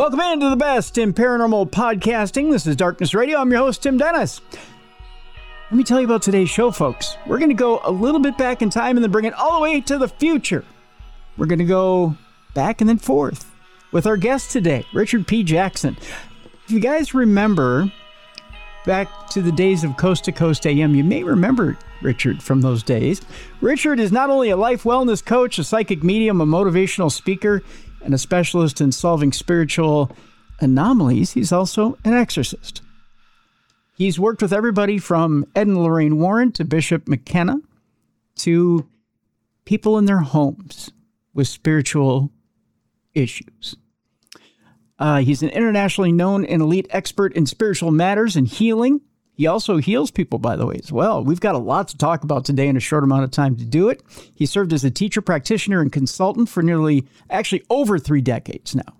Welcome into the best in paranormal podcasting. This is Darkness Radio. I'm your host, Tim Dennis. Let me tell you about today's show, folks. We're going to go a little bit back in time and then bring it all the way to the future. We're going to go back and then forth with our guest today, Richard P. Jackson. If you guys remember back to the days of Coast to Coast AM, you may remember Richard from those days. Richard is not only a life wellness coach, a psychic medium, a motivational speaker, and a specialist in solving spiritual anomalies. He's also an exorcist. He's worked with everybody from Ed and Lorraine Warren to Bishop McKenna to people in their homes with spiritual issues. He's an internationally known and elite expert in spiritual matters and healing. He also heals people, by the way, as well. We've got a lot to talk about today in a short amount of time to do it. He served as a teacher, practitioner, and consultant for actually over 3 decades now.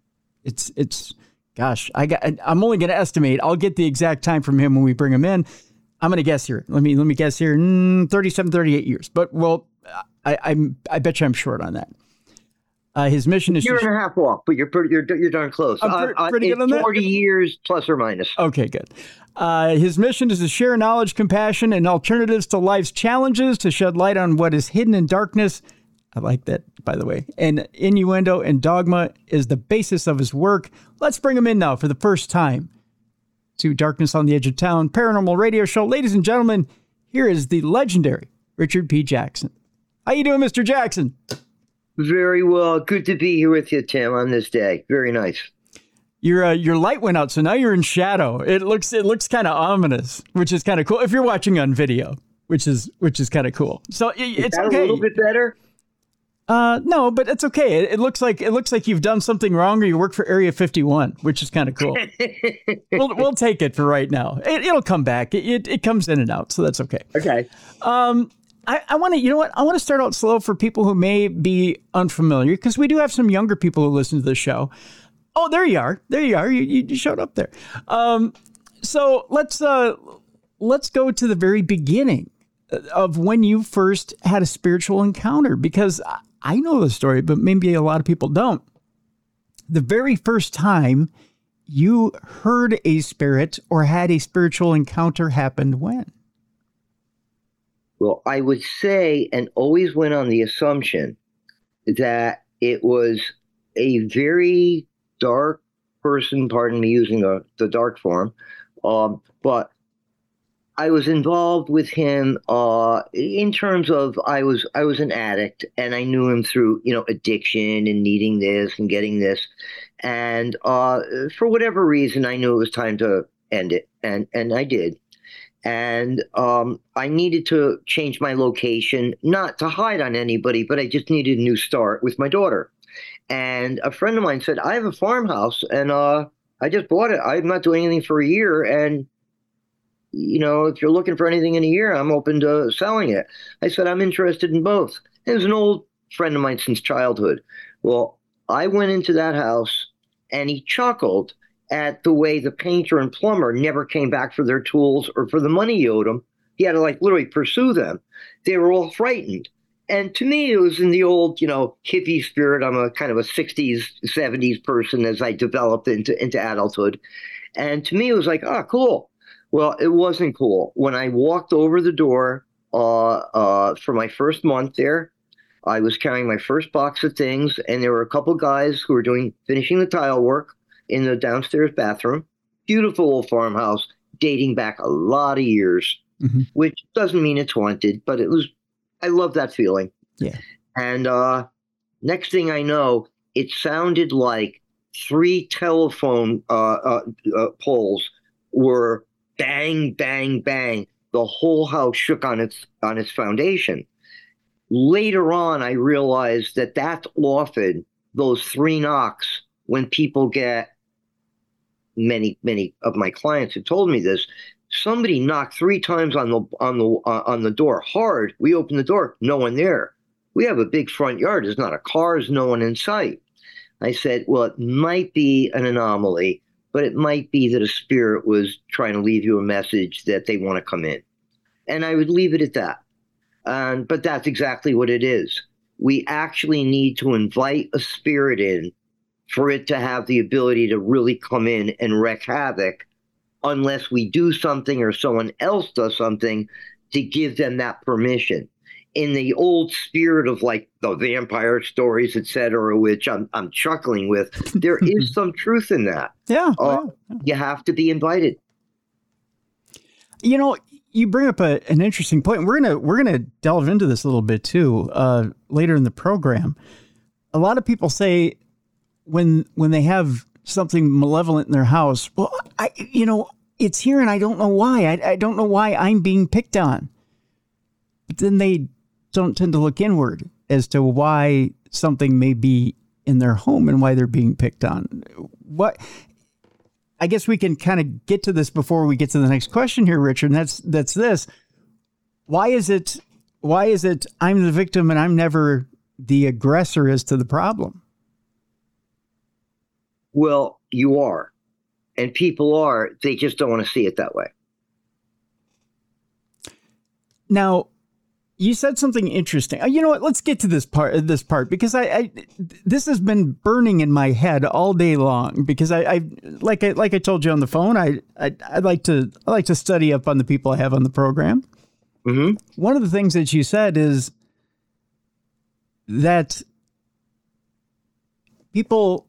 I'm only going to estimate. I'll get the exact time from him when we bring him in. I'm going to guess here. Let me guess here. 37, 38 years. But, well, I bet you I'm short on that. His mission is... Year and a half off, but you're darn close. I'm pretty good on that? 40 years plus or minus. Okay, good. His mission is to share knowledge, compassion, and alternatives to life's challenges, to shed light on what is hidden in darkness. I like that, by the way. And innuendo and dogma is the basis of his work. Let's bring him in now for the first time to Darkness on the Edge of Town Paranormal Radio Show. Ladies and gentlemen, here is the legendary Richard P. Jackson. How you doing, Mr. Jackson? Very well. Good to be here with you, Tim, on this day. Very nice. Your light went out, so now you're in shadow. It looks kind of ominous, which is kind of cool if you're watching on video, which is kind of cool. So it's okay. A little bit better. No, but it's okay. It looks like you've done something wrong, or you work for Area 51, which is kind of cool. We'll take it for right now. It'll come back. It comes in and out, so that's okay. Okay. I want to, you know what? I want to start out slow for people who may be unfamiliar, because we do have some younger people who listen to the show. Oh, there you are. There you are. You showed up there. So let's go to the very beginning of when you first had a spiritual encounter, because I know the story, but maybe a lot of people don't. The very first time you heard a spirit or had a spiritual encounter happened when? Well, I would say, and always went on the assumption, that it was a very dark person, pardon me using the dark form, but I was involved with him in terms of I was an addict, and I knew him through, addiction and needing this and getting this. And for whatever reason, I knew it was time to end it, and I did. And I needed to change my location, not to hide on anybody, but I just needed a new start with my daughter. And a friend of mine said, I have a farmhouse, and I just bought it. I'm not doing anything for a year. And, if you're looking for anything in a year, I'm open to selling it. I said, I'm interested in both. It was an old friend of mine since childhood. Well, I went into that house, and he chuckled at the way the painter and plumber never came back for their tools or for the money he owed them. He had to literally pursue them. They were all frightened. And to me, it was in the old, hippie spirit. I'm a kind of a 60s, 70s person as I developed into adulthood. And to me, it was like, oh, cool. Well, it wasn't cool. When I walked over the door for my first month there, I was carrying my first box of things, and there were a couple guys who were finishing the tile work in the downstairs bathroom. Beautiful old farmhouse dating back a lot of years, which doesn't mean it's haunted, but I love that feeling. Yeah. And next thing I know, it sounded like 3 telephone poles were bang, bang, bang. The whole house shook on its foundation. Later on, I realized that that's often those 3 knocks when people get, many of my clients have told me this. Somebody knocked 3 times on the door hard. We opened the door, no one there. We have a big front yard. There's not a car. There's no one in sight. I said, well, it might be an anomaly, but it might be that a spirit was trying to leave you a message that they want to come in. And I would leave it at that. But that's exactly what it is. We actually need to invite a spirit in for it to have the ability to really come in and wreak havoc unless we do something or someone else does something to give them that permission. In the old spirit of like the vampire stories, et cetera, which I'm chuckling with, there is some truth in that. Yeah, you have to be invited. You know, you bring up an interesting point. We're gonna delve into this a little bit too later in the program. A lot of people say when they have something malevolent in their house, well, it's here and I don't know why. I don't know why I'm being picked on. But then they don't tend to look inward as to why something may be in their home and why they're being picked on. I guess we can kind of get to this before we get to the next question here, Richard. And that's this. Why is it I'm the victim and I'm never the aggressor as to the problem? Well, you are. And people are. They just don't want to see it that way. Now, you said something interesting. You know what? Let's get to this part because this has been burning in my head all day long because I like I told you on the phone, I like to study up on the people I have on the program. Mm-hmm. One of the things that you said is that people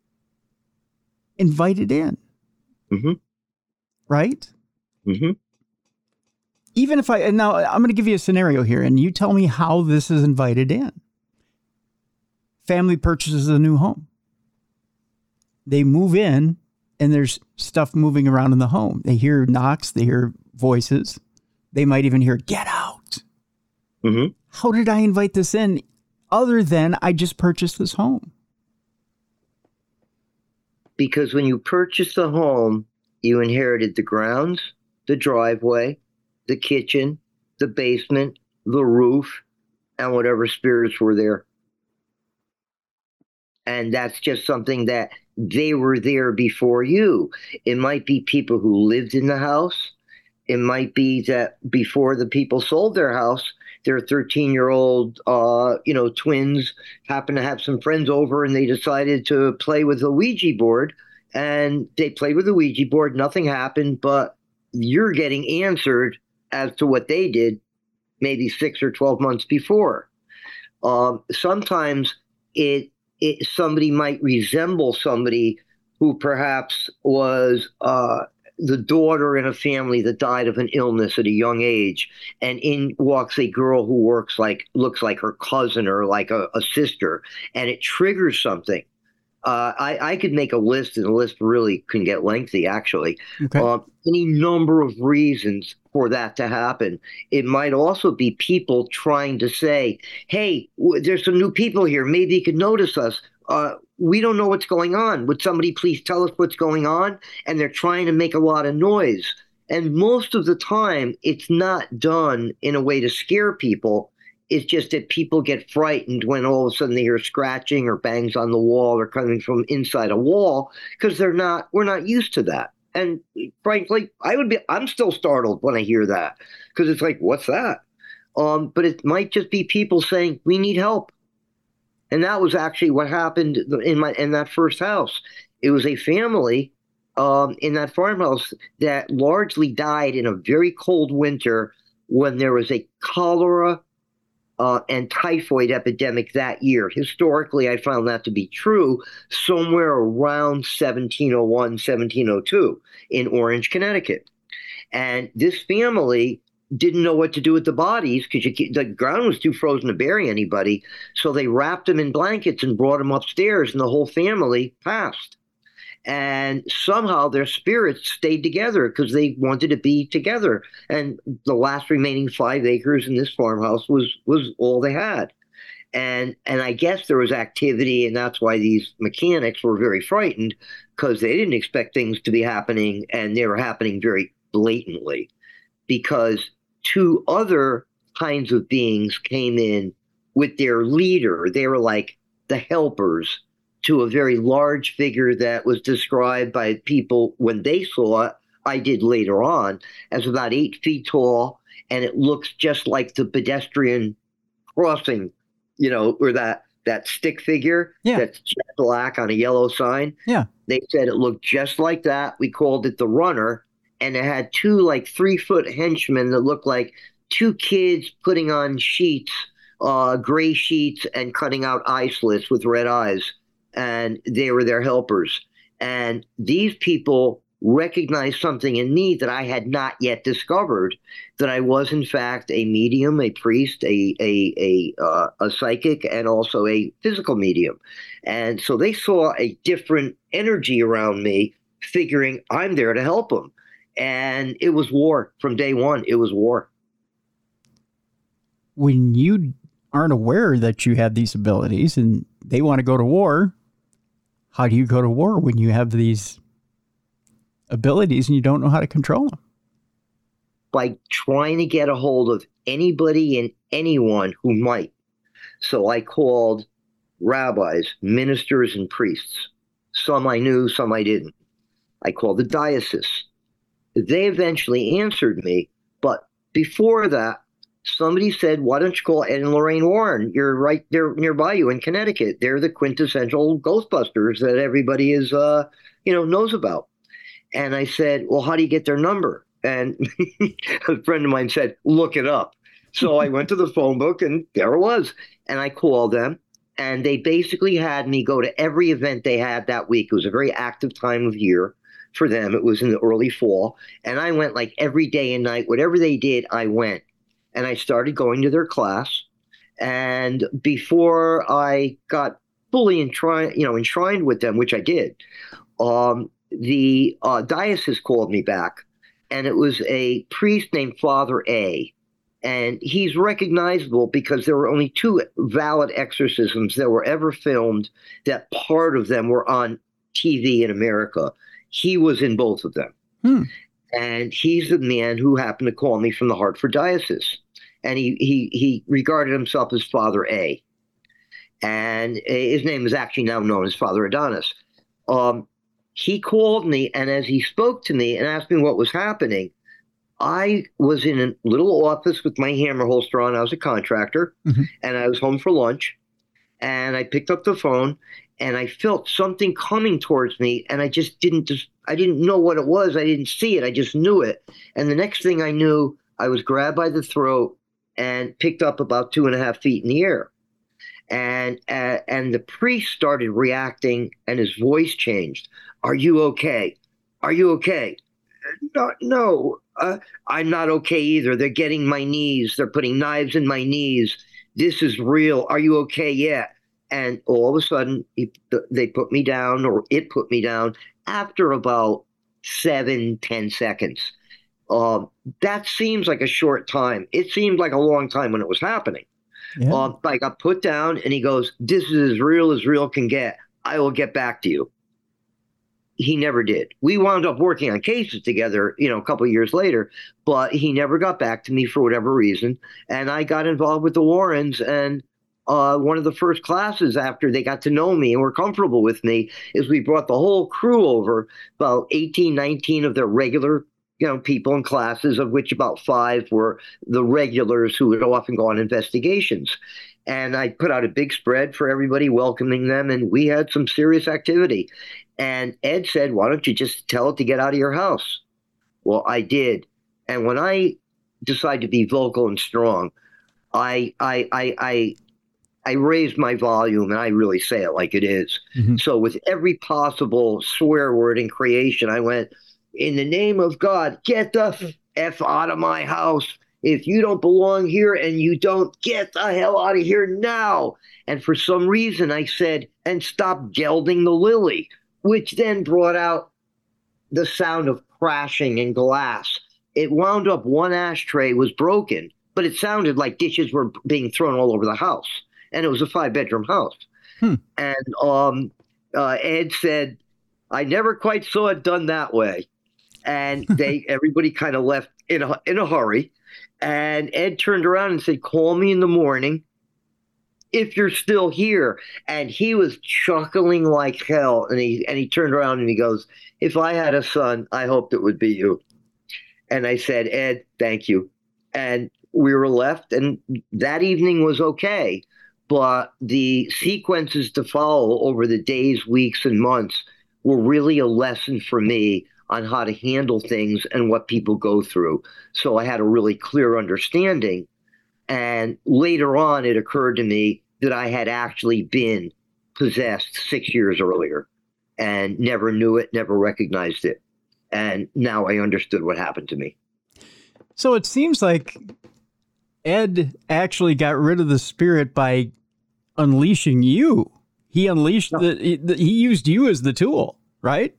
invited in. Mm-hmm. Right? Mm-hmm. Even if now I'm going to give you a scenario here and you tell me how this is invited in. Family purchases a new home. They move in and there's stuff moving around in the home. They hear knocks, they hear voices. They might even hear, "Get out." Mm-hmm. How did I invite this in other than I just purchased this home? Because when you purchased the home, you inherited the grounds, the driveway, the kitchen, the basement, the roof, and whatever spirits were there. And that's just something that they were there before you. It might be people who lived in the house. It might be that before the people sold their house, their 13-year-old, twins happened to have some friends over and they decided to play with the Ouija board. And they played with the Ouija board. Nothing happened, but you're getting answered as to what they did maybe 6 or 12 months before. Sometimes somebody might resemble somebody who perhaps was the daughter in a family that died of an illness at a young age, and in walks a girl who looks like her cousin or like a sister, and it triggers something. I could make a list, and the list really can get lengthy, actually. Okay. Any number of reasons for that to happen. It might also be people trying to say, "Hey, there's some new people here. Maybe you could notice us. We don't know what's going on. Would somebody please tell us what's going on?" And they're trying to make a lot of noise. And most of the time, it's not done in a way to scare people. It's just that people get frightened when all of a sudden they hear scratching or bangs on the wall or coming from inside a wall, because we're not used to that. And frankly, I'm still startled when I hear that, because it's like, what's that? But it might just be people saying, "We need help." And that was actually what happened in that first house. It was a family in that farmhouse that largely died in a very cold winter when there was a cholera and typhoid epidemic that year. Historically, I found that to be true somewhere around 1701, 1702 in Orange, Connecticut. And this family didn't know what to do with the bodies because the ground was too frozen to bury anybody. So they wrapped them in blankets and brought them upstairs, and the whole family passed. And somehow their spirits stayed together because they wanted to be together. And the last remaining 5 acres in this farmhouse was all they had. And I guess there was activity, and that's why these mechanics were very frightened, because they didn't expect things to be happening, and they were happening very blatantly. Because 2 other kinds of beings came in with their leader. They were like the helpers to a very large figure that was described by people when they saw it, I did later on, as about 8 feet tall, and it looks just like the pedestrian crossing, where that that stick figure Yeah. that's jet black on a yellow sign. Yeah. They said it looked just like that. We called it the Runner, and it had two like 3-foot henchmen that looked like two kids putting on sheets, gray sheets, and cutting out eye slits with red eyes, and they were their helpers. And these people recognized something in me that I had not yet discovered, that I was in fact a medium, a priest, a psychic, and also a physical medium. And so they saw a different energy around me, figuring I'm there to help them. And it was war from day one. It was war. When you aren't aware that you have these abilities and they want to go to war, how do you go to war when you have these abilities and you don't know how to control them? By trying to get a hold of anybody and anyone who might. So I called rabbis, ministers, and priests. Some I knew, some I didn't. I called the diocese. They eventually answered me, but before that, somebody said, why don't you call Ed and Lorraine Warren? You're right there nearby you in Connecticut. They're the quintessential Ghostbusters that everybody is, knows about. And I said, well, how do you get their number? And a friend of mine said, look it up. So I went to the phone book and there it was. And I called them, and they basically had me go to every event they had that week. It was a very active time of year for them. It was in the early fall. And I went like every day and night. Whatever they did, I went. And I started going to their class. And before I got fully enshrined with them, which I did, the diocese called me back, and it was a priest named Father A. And he's recognizable because there were only 2 valid exorcisms that were ever filmed that part of them were on TV in America. He was in both of them. And he's the man who happened to call me from the Hartford Diocese. And he regarded himself as Father A. And his name is actually now known as Father Adonis. He called me, and as he spoke to me and asked me what was happening, I was in a little office with my hammer holster on. I was a contractor, and I was home for lunch. And I picked up the phone, and I felt something coming towards me, and I didn't know what it was. I didn't see it. I just knew it. And the next thing I knew, I was grabbed by the throat and picked up about 2.5 feet in the air. And the priest started reacting, and his voice changed. Are you okay? Are you okay? No, I'm not okay either. They're getting my knees. They're putting knives in my knees. This is real. Are you okay? Yeah. And all of a sudden, they put me down, or it put me down, after about 7-10 seconds. That seems like a short time. It seemed like a long time when it was happening. Yeah. I got put down, and he goes, this is as real can get. I will get back to you. He never did. We wound up working on cases together, a couple of years later, but he never got back to me for whatever reason. And I got involved with the Warrens, and one of the first classes after they got to know me and were comfortable with me is we brought the whole crew over, about 18, 19 of their regular people in classes, of which about 5 were the regulars who would often go on investigations. And I put out a big spread for everybody, welcoming them, and we had some serious activity. And Ed said, why don't you just tell it to get out of your house? Well, I did. And when I decided to be vocal and strong, I raised my volume, and I really say it like it is. So with every possible swear word in creation, I went, in the name of God, get the F out of my house. If you don't belong here and you don't, get the hell out of here now. And for some reason I said, and stop gelding the lily, which then brought out the sound of crashing and glass. It wound up one ashtray was broken, but it sounded like dishes were being thrown all over the house. And it was a 5-bedroom house. And Ed said, I never quite saw it done that way. And everybody kind of left in a hurry. And Ed turned around and said, call me in the morning if you're still here. And he was chuckling like hell. And he turned around and he goes, if I had a son, I hoped it would be you. And I said, Ed, thank you. And we were left, and that evening was okay. but the sequences to follow over the days, weeks, and months were really a lesson for me on how to handle things and what people go through. So I had a really clear understanding. And later on, it occurred to me that I had actually been possessed 6 years earlier and never knew it, never recognized it. And now I understood what happened to me. So it seems like Ed actually got rid of the spirit by unleashing you. He unleashed he used you as the tool, right?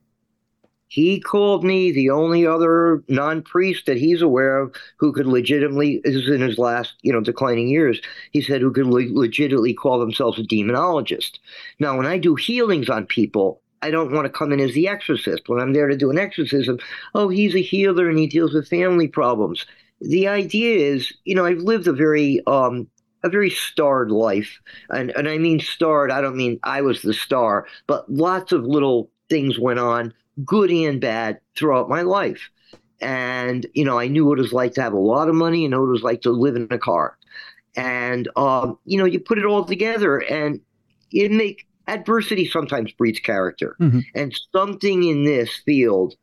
He called me the only other non-priest that he's aware of who could legitimately, this is in his last, declining years, he said who could legitimately call themselves a demonologist. Now, when I do healings on people, I don't want to come in as the exorcist. When I'm there to do an exorcism, oh, he's a healer and he deals with family problems. The idea is, I've lived a very starred life. And I mean starred, I don't mean I was the star, but lots of little things went on, good and bad, throughout my life. And, I knew what it was like to have a lot of money and know what it was like to live in a car. And, you put it all together and adversity sometimes breeds character. Mm-hmm. And something in this field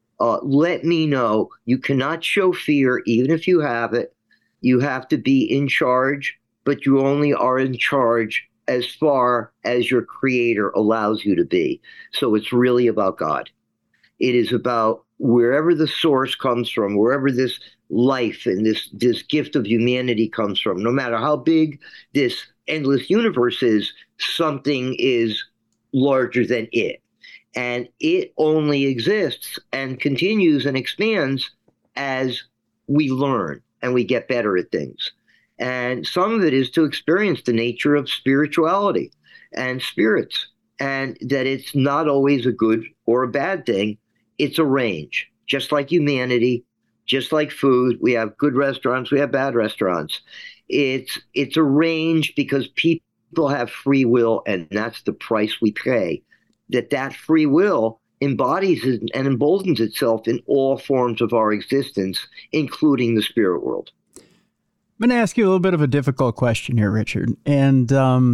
let me know you cannot show fear, even if you have it. You have to be in charge, but you only are in charge as far as your creator allows you to be. So it's really about God. It is about wherever the source comes from, wherever this life and this gift of humanity comes from, no matter how big this endless universe is, something is larger than it. And it only exists and continues and expands as we learn and we get better at things. And some of it is to experience the nature of spirituality and spirits, and that it's not always a good or a bad thing. It's a range, just like humanity, just like food. We have good restaurants, we have bad restaurants. It's a range because people have free will, and that's the price we pay. That free will embodies and emboldens itself in all forms of our existence, including the spirit world. I'm going to ask you a little bit of a difficult question here, Richard. And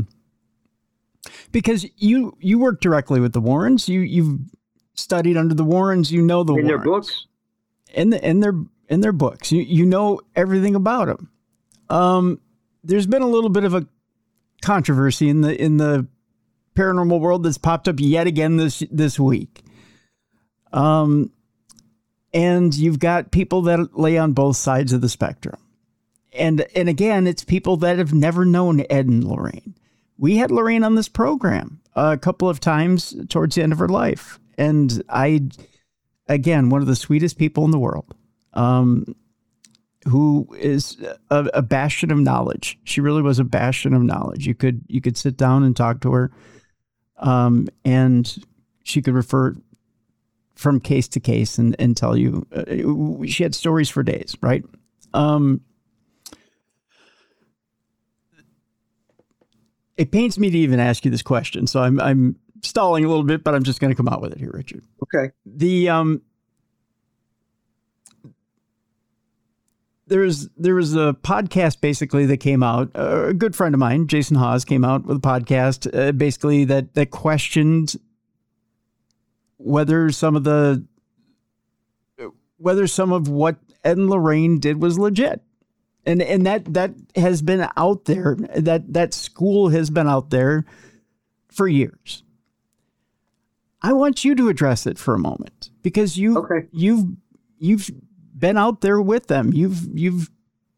because you work directly with the Warrens, you've studied under the Warrens, the Warrens. In their books? In their books. You know everything about them. There's been a little bit of a controversy in the paranormal world that's popped up yet again this week. And you've got people that lay on both sides of the spectrum. And again, it's people that have never known Ed and Lorraine. We had Lorraine on this program a couple of times towards the end of her life. And again, one of the sweetest people in the world, who is a bastion of knowledge. She really was a bastion of knowledge. You could sit down and talk to her. And she could refer from case to case and tell you, she had stories for days, right? It pains me to even ask you this question, so I'm stalling a little bit, but I'm just going to come out with it here, Richard. Okay. There was a podcast basically that came out. A good friend of mine, Jason Hawes, came out with a podcast basically that questioned whether some of what Ed and Lorraine did was legit. And that has been out there. That school has been out there for years. I want you to address it for a moment because you've been out there with them. You've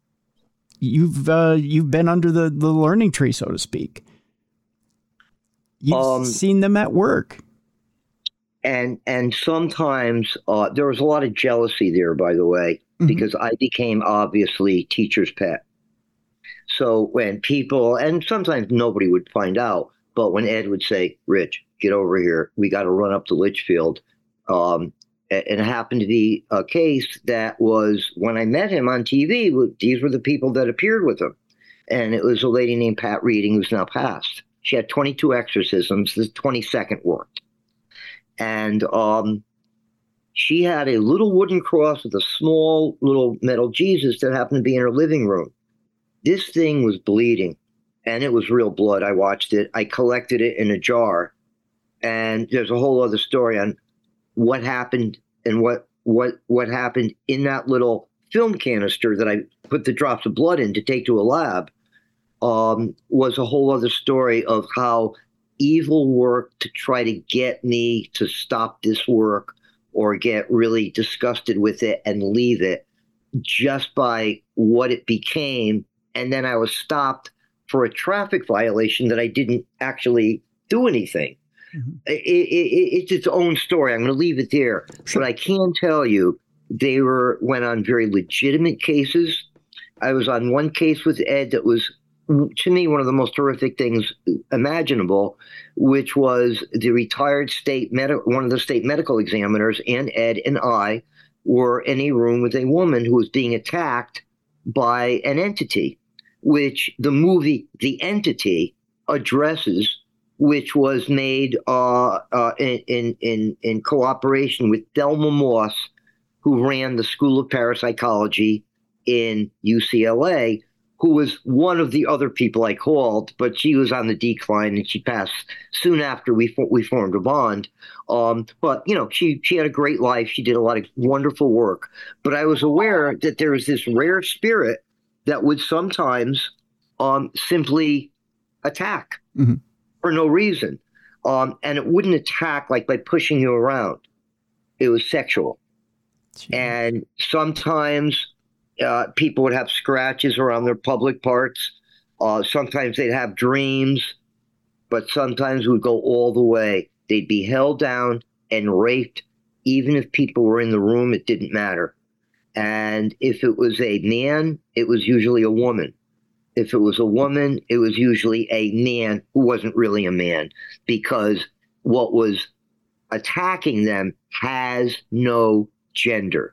been under the learning tree, so to speak. You've seen them at work. And sometimes there was a lot of jealousy there, by the way, because I became obviously teacher's pet. So when people, and sometimes nobody would find out, but when Ed would say, "Rich, get over here. We got to run up to Litchfield." And it happened to be a case that was, when I met him on TV, these were the people that appeared with him. And it was a lady named Pat Reading, who's now passed. She had 22 exorcisms. The 22nd worked. And she had a little wooden cross with a small little metal Jesus that happened to be in her living room. This thing was bleeding. and it was real blood. I watched it. I collected it in a jar, and there's a whole other story on what happened and what happened in that little film canister that I put the drops of blood in to take to a lab. Was a whole other story of how evil worked to try to get me to stop this work or get really disgusted with it and leave it just by what it became. And then I was stopped for a traffic violation that I didn't actually do anything. Mm-hmm. It's its own story. I'm going to leave it there. Sure. But I can tell you, they went on very legitimate cases. I was on one case with Ed that was, to me, one of the most horrific things imaginable, which was the retired one of the state medical examiners, and Ed and I were in a room with a woman who was being attacked by an entity, which the movie The Entity addresses, which was made in cooperation with Thelma Moss, who ran the School of Parapsychology in UCLA, who was one of the other people I called, but she was on the decline and she passed soon after we formed a bond. But, she had a great life. She did a lot of wonderful work. But I was aware that there was this rare spirit that would sometimes simply attack for no reason. And it wouldn't attack like by pushing you around. It was sexual. Jeez. And sometimes people would have scratches around their public parts. Sometimes they'd have dreams, but sometimes it would go all the way. They'd be held down and raped. Even if people were in the room, it didn't matter. And if it was a man, it was usually a woman. If it was a woman, it was usually a man who wasn't really a man, because what was attacking them has no gender.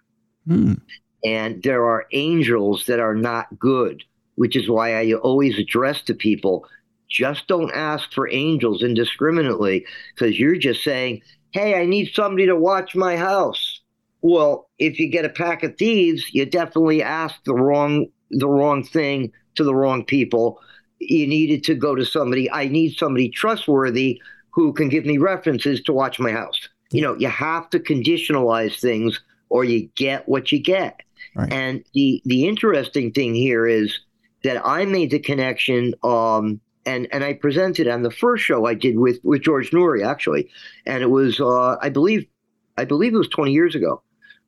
And there are angels that are not good, which is why I always address to people, just don't ask for angels indiscriminately, because you're just saying, hey, I need somebody to watch my house. Well, if you get a pack of thieves, you definitely asked the wrong thing to the wrong people. You needed to go to somebody. I need somebody trustworthy who can give me references to watch my house. You have to conditionalize things or you get what you get. Right. And the interesting thing here is that I made the connection, and I presented on the first show I did with George Noory, actually. And it was, I believe it was 20 years ago,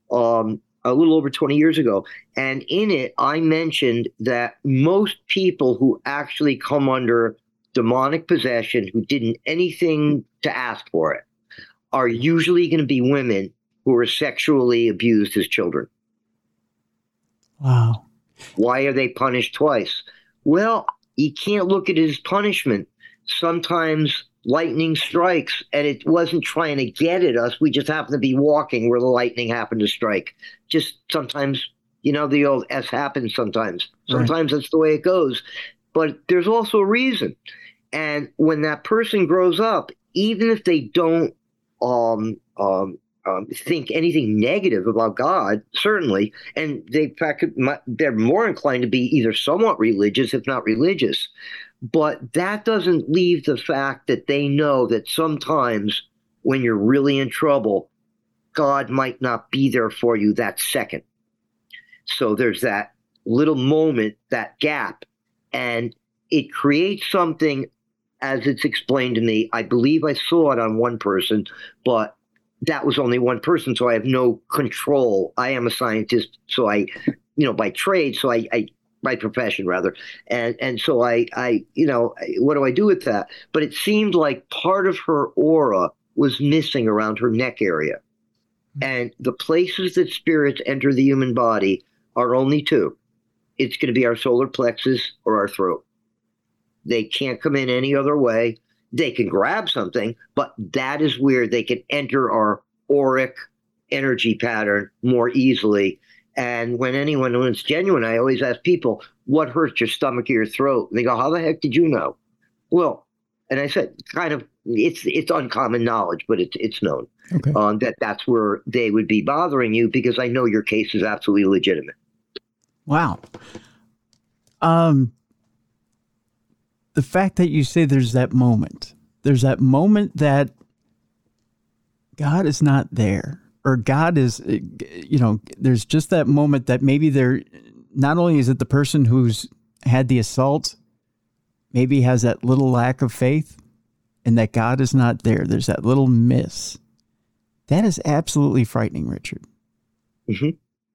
a little over 20 years ago. And in it, I mentioned that most people who actually come under demonic possession, who didn't anything to ask for it, are usually going to be women who were sexually abused as children. Wow. Why are they punished twice? Well, you can't look at it as punishment. Sometimes lightning strikes and it wasn't trying to get at us. We just happened to be walking where the lightning happened to strike. Just sometimes, the old S happens sometimes. Sometimes That's the way it goes. But there's also a reason. And when that person grows up, even if they don't think anything negative about God, certainly, and they're more inclined to be either somewhat religious, if not religious, but that doesn't leave the fact that they know that sometimes when you're really in trouble, God might not be there for you that second. So there's that little moment, that gap, and it creates something, as it's explained to me. I believe I saw it on one person, but that was only one person, so I have no control. I am a scientist, so I by trade, so I by profession rather, and so I what do I do with that? But it seemed like part of her aura was missing around her neck area, and the places that spirits enter the human body are only two. It's going to be our solar plexus or our throat. They can't come in any other way. They can grab something, but that is where they can enter our auric energy pattern more easily. And when it's genuine, I always ask people, what hurts your stomach or your throat? And they go, how the heck did you know? Well, and I said, kind of, it's uncommon knowledge, but it's known. Okay. That's where they would be bothering you, because I know your case is absolutely legitimate. Wow. the fact that you say there's that moment that God is not there, or God is, there's just that moment that maybe not only is it the person who's had the assault, maybe has that little lack of faith, and that God is not there. There's that little miss. That is absolutely frightening, Richard. Mm-hmm.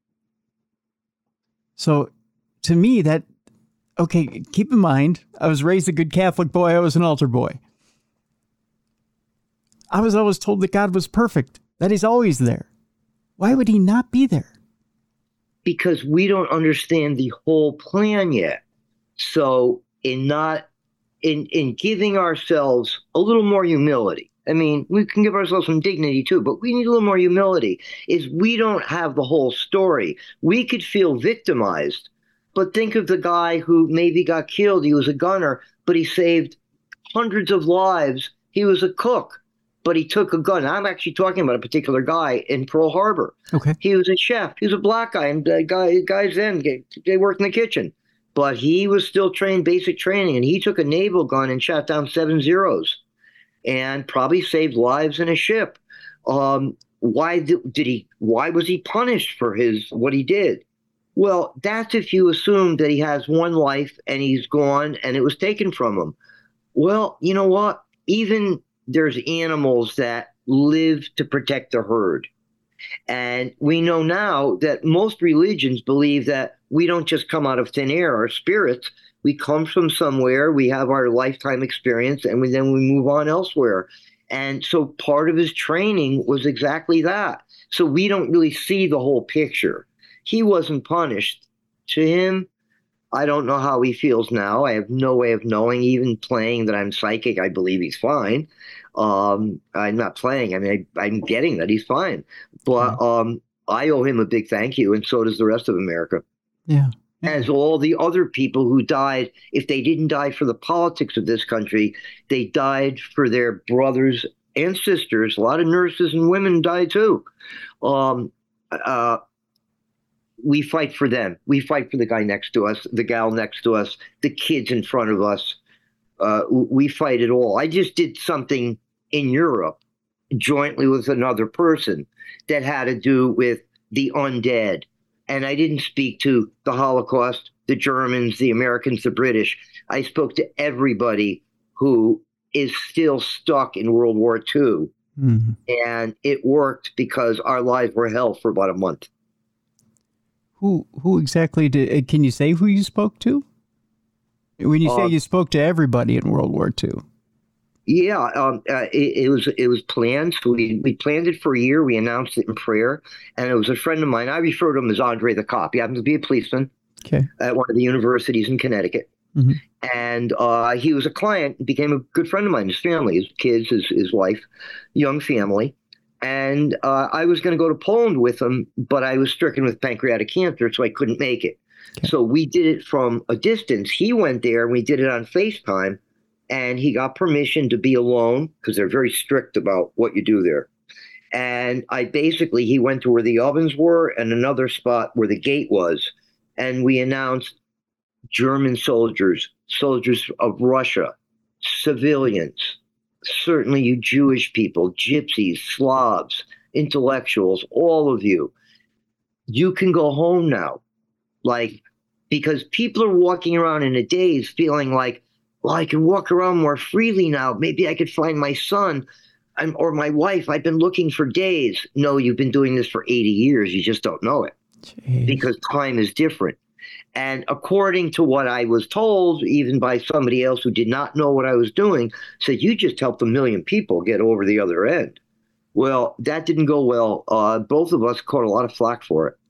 So to me, keep in mind, I was raised a good Catholic boy. I was an altar boy. I was always told that God was perfect, that he's always there. Why would he not be there? Because we don't understand the whole plan yet. So in giving ourselves a little more humility, I mean, we can give ourselves some dignity too, but we need a little more humility, is we don't have the whole story. We could feel victimized, but think of the guy who maybe got killed. He was a gunner, but he saved hundreds of lives. He was a cook, but he took a gun. I'm actually talking about a particular guy in Pearl Harbor. Okay. He was a chef. He was a black guy, and guys then, they worked in the kitchen. But he was still trained, basic training, and he took a naval gun and shot down 7 Zeros and probably saved lives in a ship. Why was he punished for what he did? Well, that's if you assume that he has one life and he's gone and it was taken from him. Well, you know what? Even there's animals that live to protect the herd. And we know now that most religions believe that we don't just come out of thin air, our spirits. We come from somewhere, we have our lifetime experience, and then we move on elsewhere. And so part of his training was exactly that. So we don't really see the whole picture. He wasn't punished. To him, I don't know how he feels now. I have no way of knowing. Even playing that I'm psychic, I believe he's fine. I'm not playing. I mean, I'm getting that he's fine. But I owe him a big thank you, and so does the rest of America. Yeah. As all the other people who died, if they didn't die for the politics of this country, they died for their brothers and sisters. A lot of nurses and women died too. We fight for them. We fight for the guy next to us, the gal next to us, the kids in front of us. We fight it all. I just did something in Europe jointly with another person that had to do with the undead. And I didn't speak to the Holocaust, the Germans, the Americans, the British. I spoke to everybody who is still stuck in World War II. Mm-hmm. And it worked because our lives were hell for about a month. Who exactly did? Can you say who you spoke to? When you say you spoke to everybody in World War II. Yeah, it was planned. So we planned it for a year. We announced it in prayer, and it was a friend of mine. I refer to him as Andre the Cop. He happens to be a policeman at one of the universities in Connecticut. Mm-hmm. And he was a client, became a good friend of mine. His family, his kids, his wife, young family. And I was going to go to Poland with him, but I was stricken with pancreatic cancer, so I couldn't make it. Okay. So we did it from a distance. He went there, and we did it on FaceTime. And he got permission to be alone because they're very strict about what you do there. And he went to where the ovens were and another spot where the gate was. And we announced German soldiers of Russia, civilians, certainly you Jewish people, gypsies, Slavs, intellectuals, all of you. You can go home now. Because people are walking around in a daze feeling like, well, I can walk around more freely now. Maybe I could find my son or my wife. I've been looking for days. No, you've been doing this for 80 years. You just don't know it. Jeez. Because time is different. And according to what I was told, even by somebody else who did not know what I was doing, said, you just helped 1 million people get over the other end. Well, that didn't go well. Both of us caught a lot of flack for it.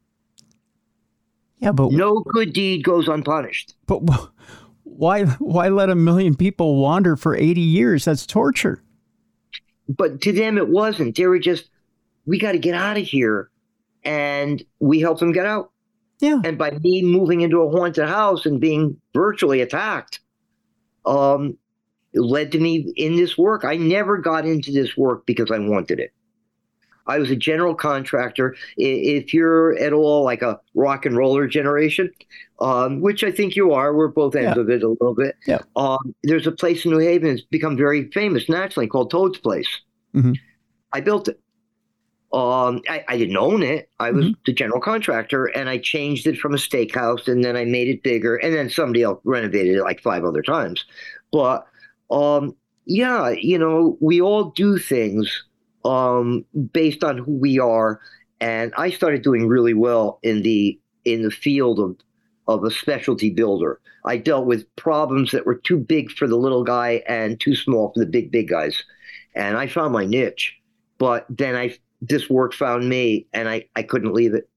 Yeah, but no good deed goes unpunished. But why let 1 million people wander for 80 years? That's torture. But to them, it wasn't. They were just, we got to get out of here. And we helped them get out. Yeah. And by me moving into a haunted house and being virtually attacked, it led to me in this work. I never got into this work because I wanted it. I was a general contractor. If you're at all like a rock and roller generation, which I think you are, we're both ends of it a little bit. Yeah. There's a place in New Haven that's become very famous nationally called Toad's Place. Mm-hmm. I built it. I didn't own it. I was the general contractor, and I changed it from a steakhouse, and then I made it bigger, and then somebody else renovated it like 5 other times. But yeah, you know, we all do things based on who we are, and I started doing really well in the field of a specialty builder. I dealt with problems that were too big for the little guy and too small for the big guys, and I found my niche. But then this work found me, and I couldn't leave it.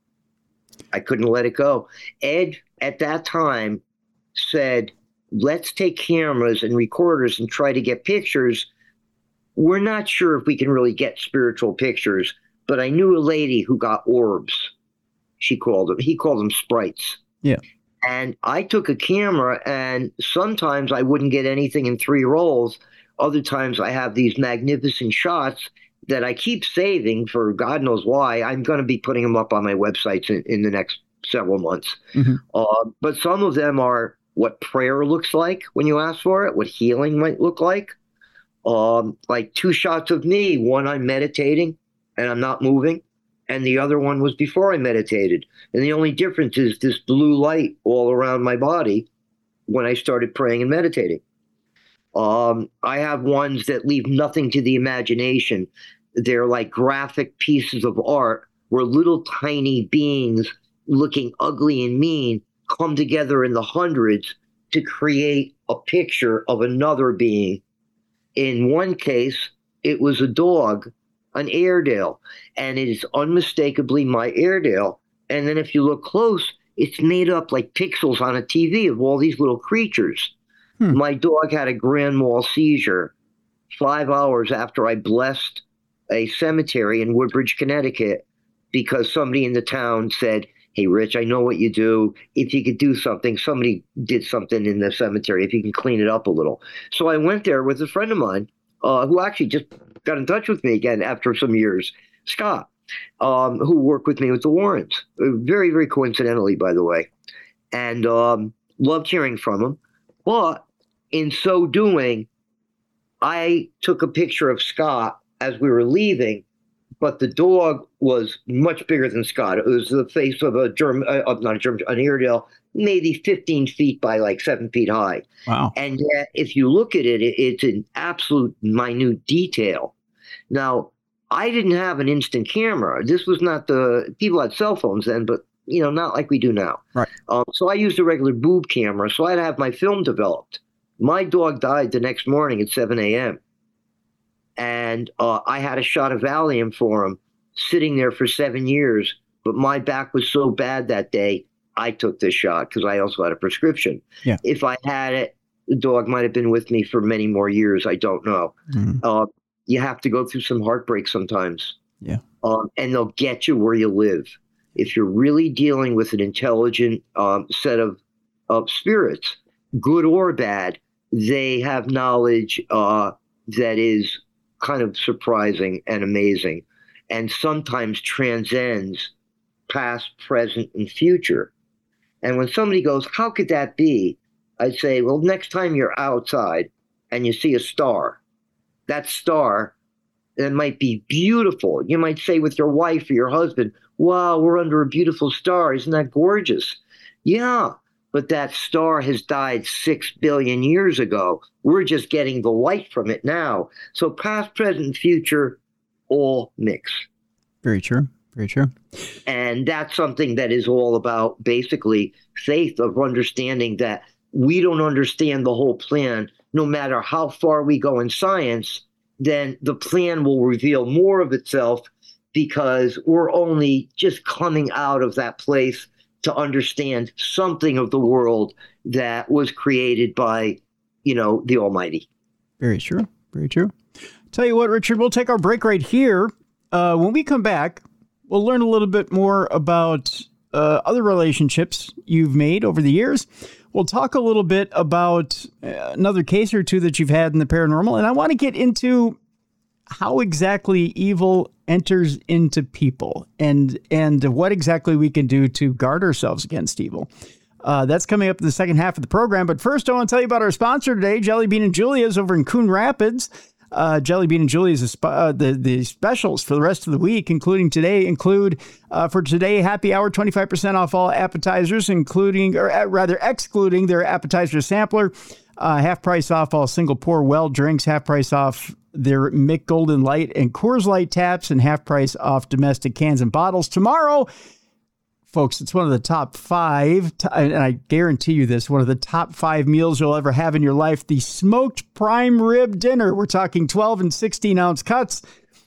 I couldn't let it go. Ed, at that time, said, let's take cameras and recorders and try to get pictures. We're not sure if we can really get spiritual pictures, but I knew a lady who got orbs. He called them sprites. Yeah. And I took a camera, and sometimes I wouldn't get anything in 3 rolls. Other times I have these magnificent shots that I keep saving for God knows why. I'm going to be putting them up on my websites in the next several months. Mm-hmm. But some of them are what prayer looks like when you ask for it, what healing might look like 2 shots of me. One, I'm meditating and I'm not moving. And the other one was before I meditated. And the only difference is this blue light all around my body when I started praying and meditating. I have ones that leave nothing to the imagination. They're like graphic pieces of art where little tiny beings looking ugly and mean come together in the hundreds to create a picture of another being. In one case, it was a dog, an Airedale, and it is unmistakably my Airedale. And then if you look close, it's made up like pixels on a TV of all these little creatures. My dog had a grand mal seizure 5 hours after I blessed a cemetery in Woodbridge, Connecticut, because somebody in the town said, hey, Rich, I know what you do. If you could do something, somebody did something in the cemetery, if you can clean it up a little. So I went there with a friend of mine who actually just got in touch with me again after some years, Scott, who worked with me with the Warrens, very, very coincidentally, by the way, and loved hearing from him. But in so doing, I took a picture of Scott as we were leaving, but the dog was much bigger than Scott. It was the face of an Airedale, maybe 15 feet by like 7 feet high. Wow. And yet, if you look at it, it's an absolute minute detail. Now, I didn't have an instant camera. This was not people had cell phones then, but not like we do now. Right. So I used a regular boob camera, so I'd have my film developed. My dog died the next morning at 7 a.m. And I had a shot of Valium for him sitting there for 7 years. But my back was so bad that day, I took this shot because I also had a prescription. Yeah. If I had it, the dog might have been with me for many more years. I don't know. Mm-hmm. You have to go through some heartbreak sometimes. Yeah. And they'll get you where you live. If you're really dealing with an intelligent set of spirits, good or bad, they have knowledge that is kind of surprising and amazing, and sometimes transcends past, present, and future. And when somebody goes, how could that be? I'd say, well, next time you're outside and you see a star, that star, it might be beautiful. You might say with your wife or your husband, wow, we're under a beautiful star. Isn't that gorgeous? Yeah, but that star has died 6 billion years ago. We're just getting the light from it now. So past, present, future, all mix. Very true. Very true. And that's something that is all about basically faith, of understanding that we don't understand the whole plan. No matter how far we go in science, then the plan will reveal more of itself, because we're only just coming out of that place to understand something of the world that was created by, the Almighty. Very true. Very true. Tell you what, Richard, we'll take our break right here. When we come back, we'll learn a little bit more about other relationships you've made over the years. We'll talk a little bit about another case or two that you've had in the paranormal. And I want to get into how exactly evil enters into people and what exactly we can do to guard ourselves against evil. That's coming up in the second half of the program. But first, I want to tell you about our sponsor today, Jelly Bean and Julia's over in Coon Rapids. Jelly Bean and Julia's, the specials for the rest of the week, including today, include for today, happy hour, 25% off all appetizers, excluding their appetizer sampler, half price off all single pour well drinks, half price off their Mick Golden Light and Coors Light taps, and half price off domestic cans and bottles. Tomorrow, folks, it's one of the top 5, and I guarantee you this, one of the top 5 meals you'll ever have in your life, the smoked prime rib dinner. We're talking 12 and 16-ounce cuts.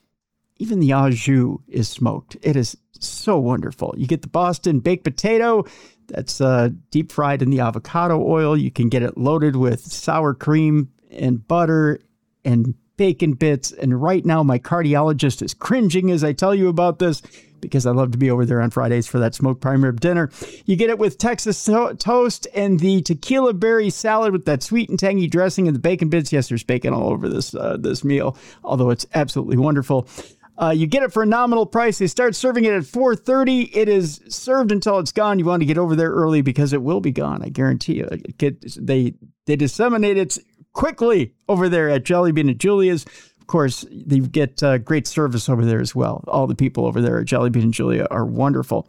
Even the au jus is smoked. It is so wonderful. You get the Boston baked potato that's deep fried in the avocado oil. You can get it loaded with sour cream and butter and bacon bits. And right now, my cardiologist is cringing as I tell you about this, because I love to be over there on Fridays for that smoked prime rib dinner. You get it with Texas toast and the tequila berry salad with that sweet and tangy dressing and the bacon bits. Yes, there's bacon all over this meal, although it's absolutely wonderful. You get it for a nominal price. They start serving it at 4:30. It is served until it's gone. You want to get over there early because it will be gone. I guarantee you. They disseminate it quickly over there at Jelly Bean and Julia's. Of course, they get great service over there as well. All the people over there at Jelly Bean and Julia are wonderful.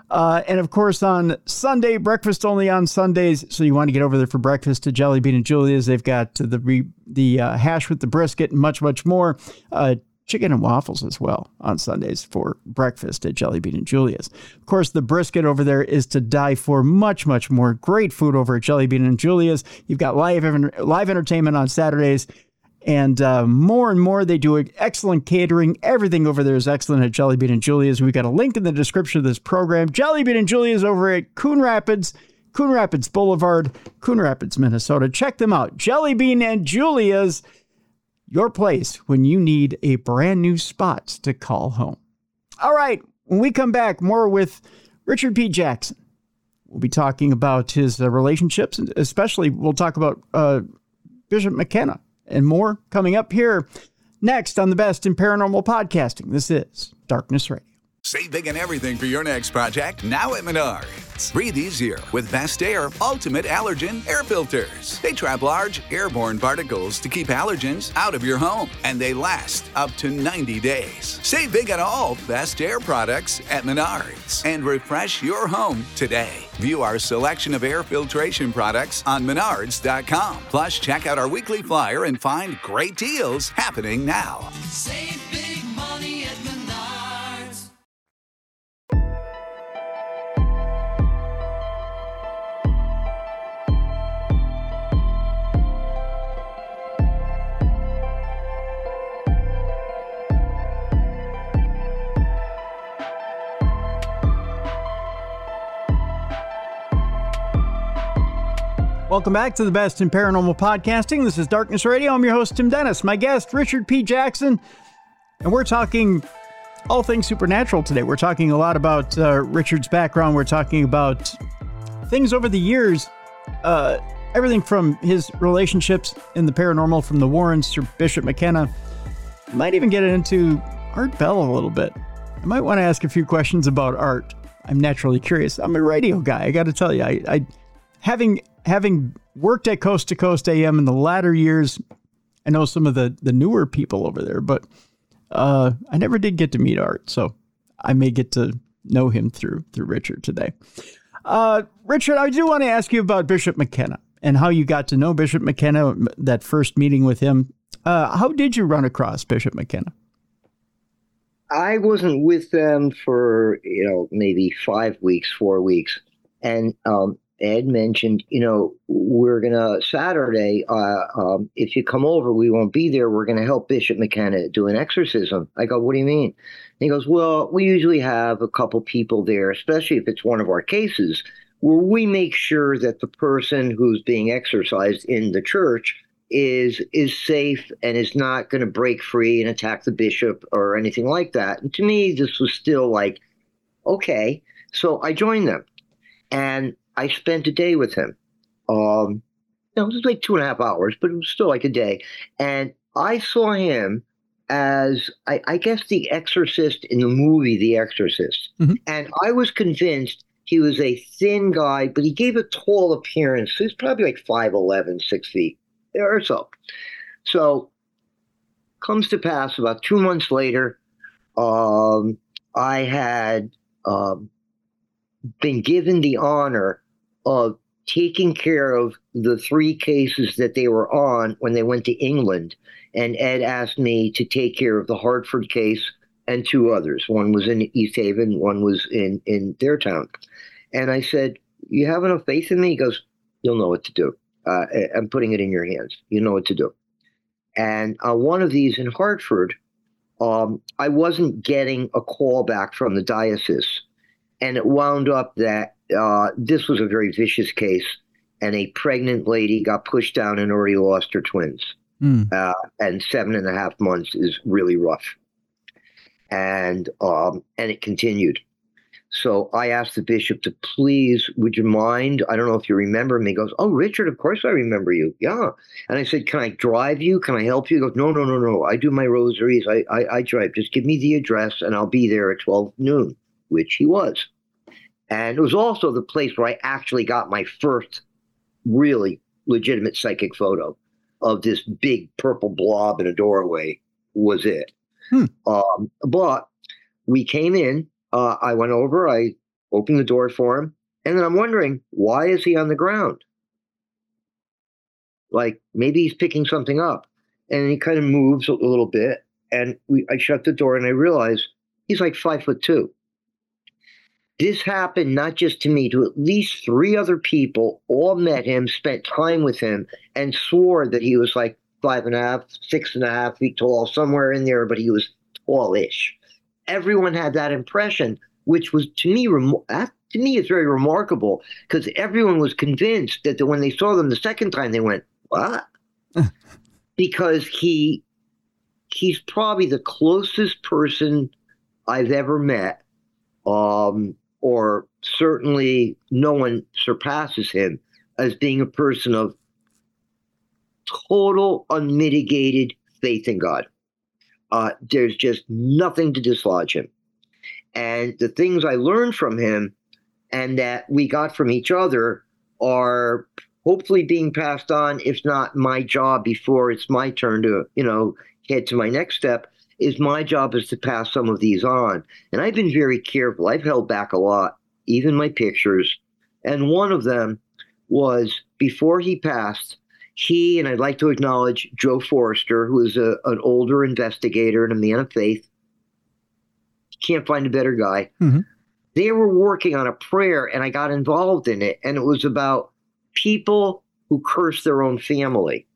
And of course, on Sunday, breakfast only on Sundays. So you want to get over there for breakfast to Jelly Bean and Julia's. They've got the hash with the brisket and much, much more. Chicken and waffles as well on Sundays for breakfast at Jelly Bean and Julia's. Of course, the brisket over there is to die for. Much, much more great food over at Jelly Bean and Julia's. You've got live entertainment on Saturdays. And more and more, they do excellent catering. Everything over there is excellent at Jelly Bean and Julia's. We've got a link in the description of this program. Jelly Bean and Julia's over at Coon Rapids Boulevard, Coon Rapids, Minnesota. Check them out. Jelly Bean and Julia's, your place when you need a brand new spot to call home. All right, when we come back, more with Richard P. Jackson. We'll be talking about his relationships, and especially we'll talk about Bishop McKenna. And more coming up here next on the Best in Paranormal Podcasting. This is Darkness Radio. Save big on everything for your next project now at Menards. Breathe easier with Best Air Ultimate Allergen Air Filters. They trap large airborne particles to keep allergens out of your home, and they last up to 90 days. Save big on all Best Air products at Menards and refresh your home today. View our selection of air filtration products on Menards.com. Plus, check out our weekly flyer and find great deals happening now. Save big money at Menards. Welcome back to the Best in Paranormal Podcasting. This is Darkness Radio. I'm your host, Tim Dennis. My guest, Richard P. Jackson. And we're talking all things supernatural today. We're talking a lot about Richard's background. We're talking about things over the years. Everything from his relationships in the paranormal, from the Warrens to Bishop McKenna. Might even get into Art Bell a little bit. I might want to ask a few questions about art. I'm naturally curious. I'm a radio guy. I got to tell you, I having worked at Coast to Coast AM in the latter years, I know some of the newer people over there, but I never did get to meet Art, so I may get to know him through Richard today. Richard, I do want to ask you about Bishop McKenna and how you got to know Bishop McKenna, that first meeting with him. How did you run across Bishop McKenna? I wasn't with them for, maybe 5 weeks, 4 weeks. And Ed mentioned, we're going to Saturday, if you come over, we won't be there. We're going to help Bishop McKenna do an exorcism. I go, what do you mean? And he goes, well, we usually have a couple people there, especially if it's one of our cases, where we make sure that the person who's being exorcised in the church is safe and is not going to break free and attack the bishop or anything like that. And to me, this was still like, okay. So I joined them and I spent a day with him. It was like 2.5 hours, but it was still like a day. And I saw him as I guess the Exorcist in the movie The Exorcist. Mhm. And I was convinced he was a thin guy, but he gave a tall appearance. He was probably like 5'11", 6 feet or so. So comes to pass about 2 months later, I had been given the honor of taking care of the 3 cases that they were on when they went to England. And Ed asked me to take care of the Hartford case and 2 others. One was in East Haven, one was in their town. And I said, you have enough faith in me? He goes, you'll know what to do. I'm putting it in your hands. You know what to do. And one of these in Hartford, I wasn't getting a call back from the diocese. And it wound up that this was a very vicious case, and a pregnant lady got pushed down and already lost her twins. And 7.5 months is really rough. And it continued. So I asked the bishop to please, would you mind? I don't know if you remember me. He goes, oh, Richard, of course I remember you. Yeah. And I said, can I drive you? Can I help you? He goes, no. I do my rosaries. I drive. Just give me the address and I'll be there at 12 noon, which he was. And it was also the place where I actually got my first really legitimate psychic photo of this big purple blob in a doorway was it. But we came in. I went over, I opened the door for him, and then I'm wondering, why is he on the ground? Like, maybe he's picking something up. And he kind of moves a little bit, and I shut the door, and I realized he's like 5'2". This happened not just to me, to at least 3 other people, all met him, spent time with him, and swore that he was like 5.5, 6.5 feet tall, somewhere in there, but he was tallish. Everyone had that impression, which was to me it's very remarkable, because everyone was convinced that when they saw them the second time, they went, what? Because he's probably the closest person I've ever met, or certainly no one surpasses him as being a person of total unmitigated faith in God. There's just nothing to dislodge him. And the things I learned from him and that we got from each other are hopefully being passed on, if not my job before it's my turn to, head to my next step, is my job is to pass some of these on. And I've been very careful. I've held back a lot, even my pictures. And one of them was before he passed, he, and I'd like to acknowledge Joe Forrester, who is an older investigator and a man of faith. Can't find a better guy. Mm-hmm. They were working on a prayer, and I got involved in it. And it was about people who curse their own family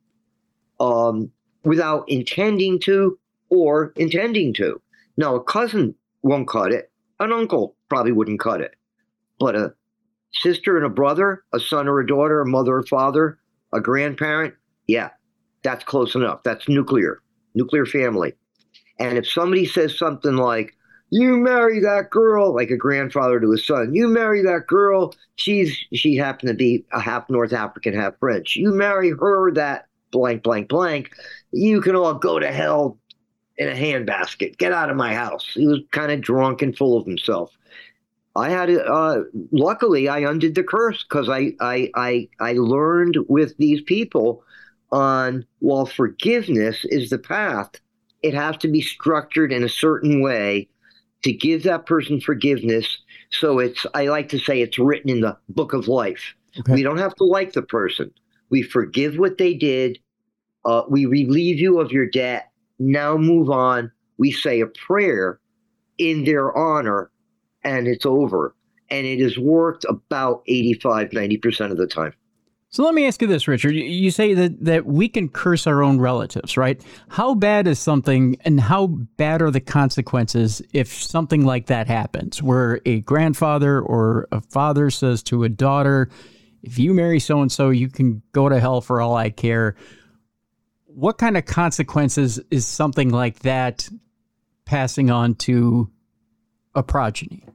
without intending to or intending to. Now, a cousin won't cut it. An uncle probably wouldn't cut it. But a sister and a brother, a son or a daughter, a mother or father, a grandparent, yeah, that's close enough. That's nuclear family. And if somebody says something like, you marry that girl, like a grandfather to his son, you marry that girl, she happened to be a half North African, half French. You marry her, that blank, blank, blank, you can all go to hell in a handbasket. Get out of my house. He was kind of drunk and full of himself. I had luckily I undid the curse, because I learned with these people on, while forgiveness is the path, it has to be structured in a certain way to give that person forgiveness. So I like to say it's written in the book of life. Okay. We don't have to like the person. We forgive what they did. We relieve you of your debt. Now move on. We say a prayer in their honor, and it's over. And it has worked about 85-90% of the time. So let me ask you this, Richard. You say that we can curse our own relatives, right? How bad is something, and how bad are the consequences if something like that happens, where a grandfather or a father says to a daughter, if you marry so-and-so, you can go to hell for all I care? What kind of consequences is something like that passing on to a progeny?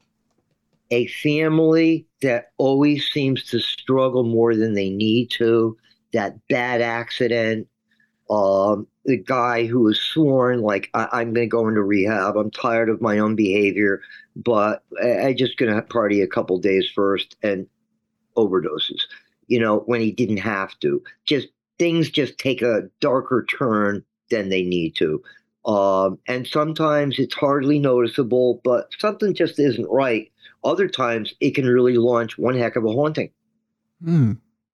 A family that always seems to struggle more than they need to, that bad accident, the guy who was sworn, like, I'm going to go into rehab. I'm tired of my own behavior, but I just going to party a couple days first, and overdoses, when he didn't have to. Just things just take a darker turn than they need to. And sometimes it's hardly noticeable, but something just isn't right. Other times it can really launch one heck of a haunting. Hmm.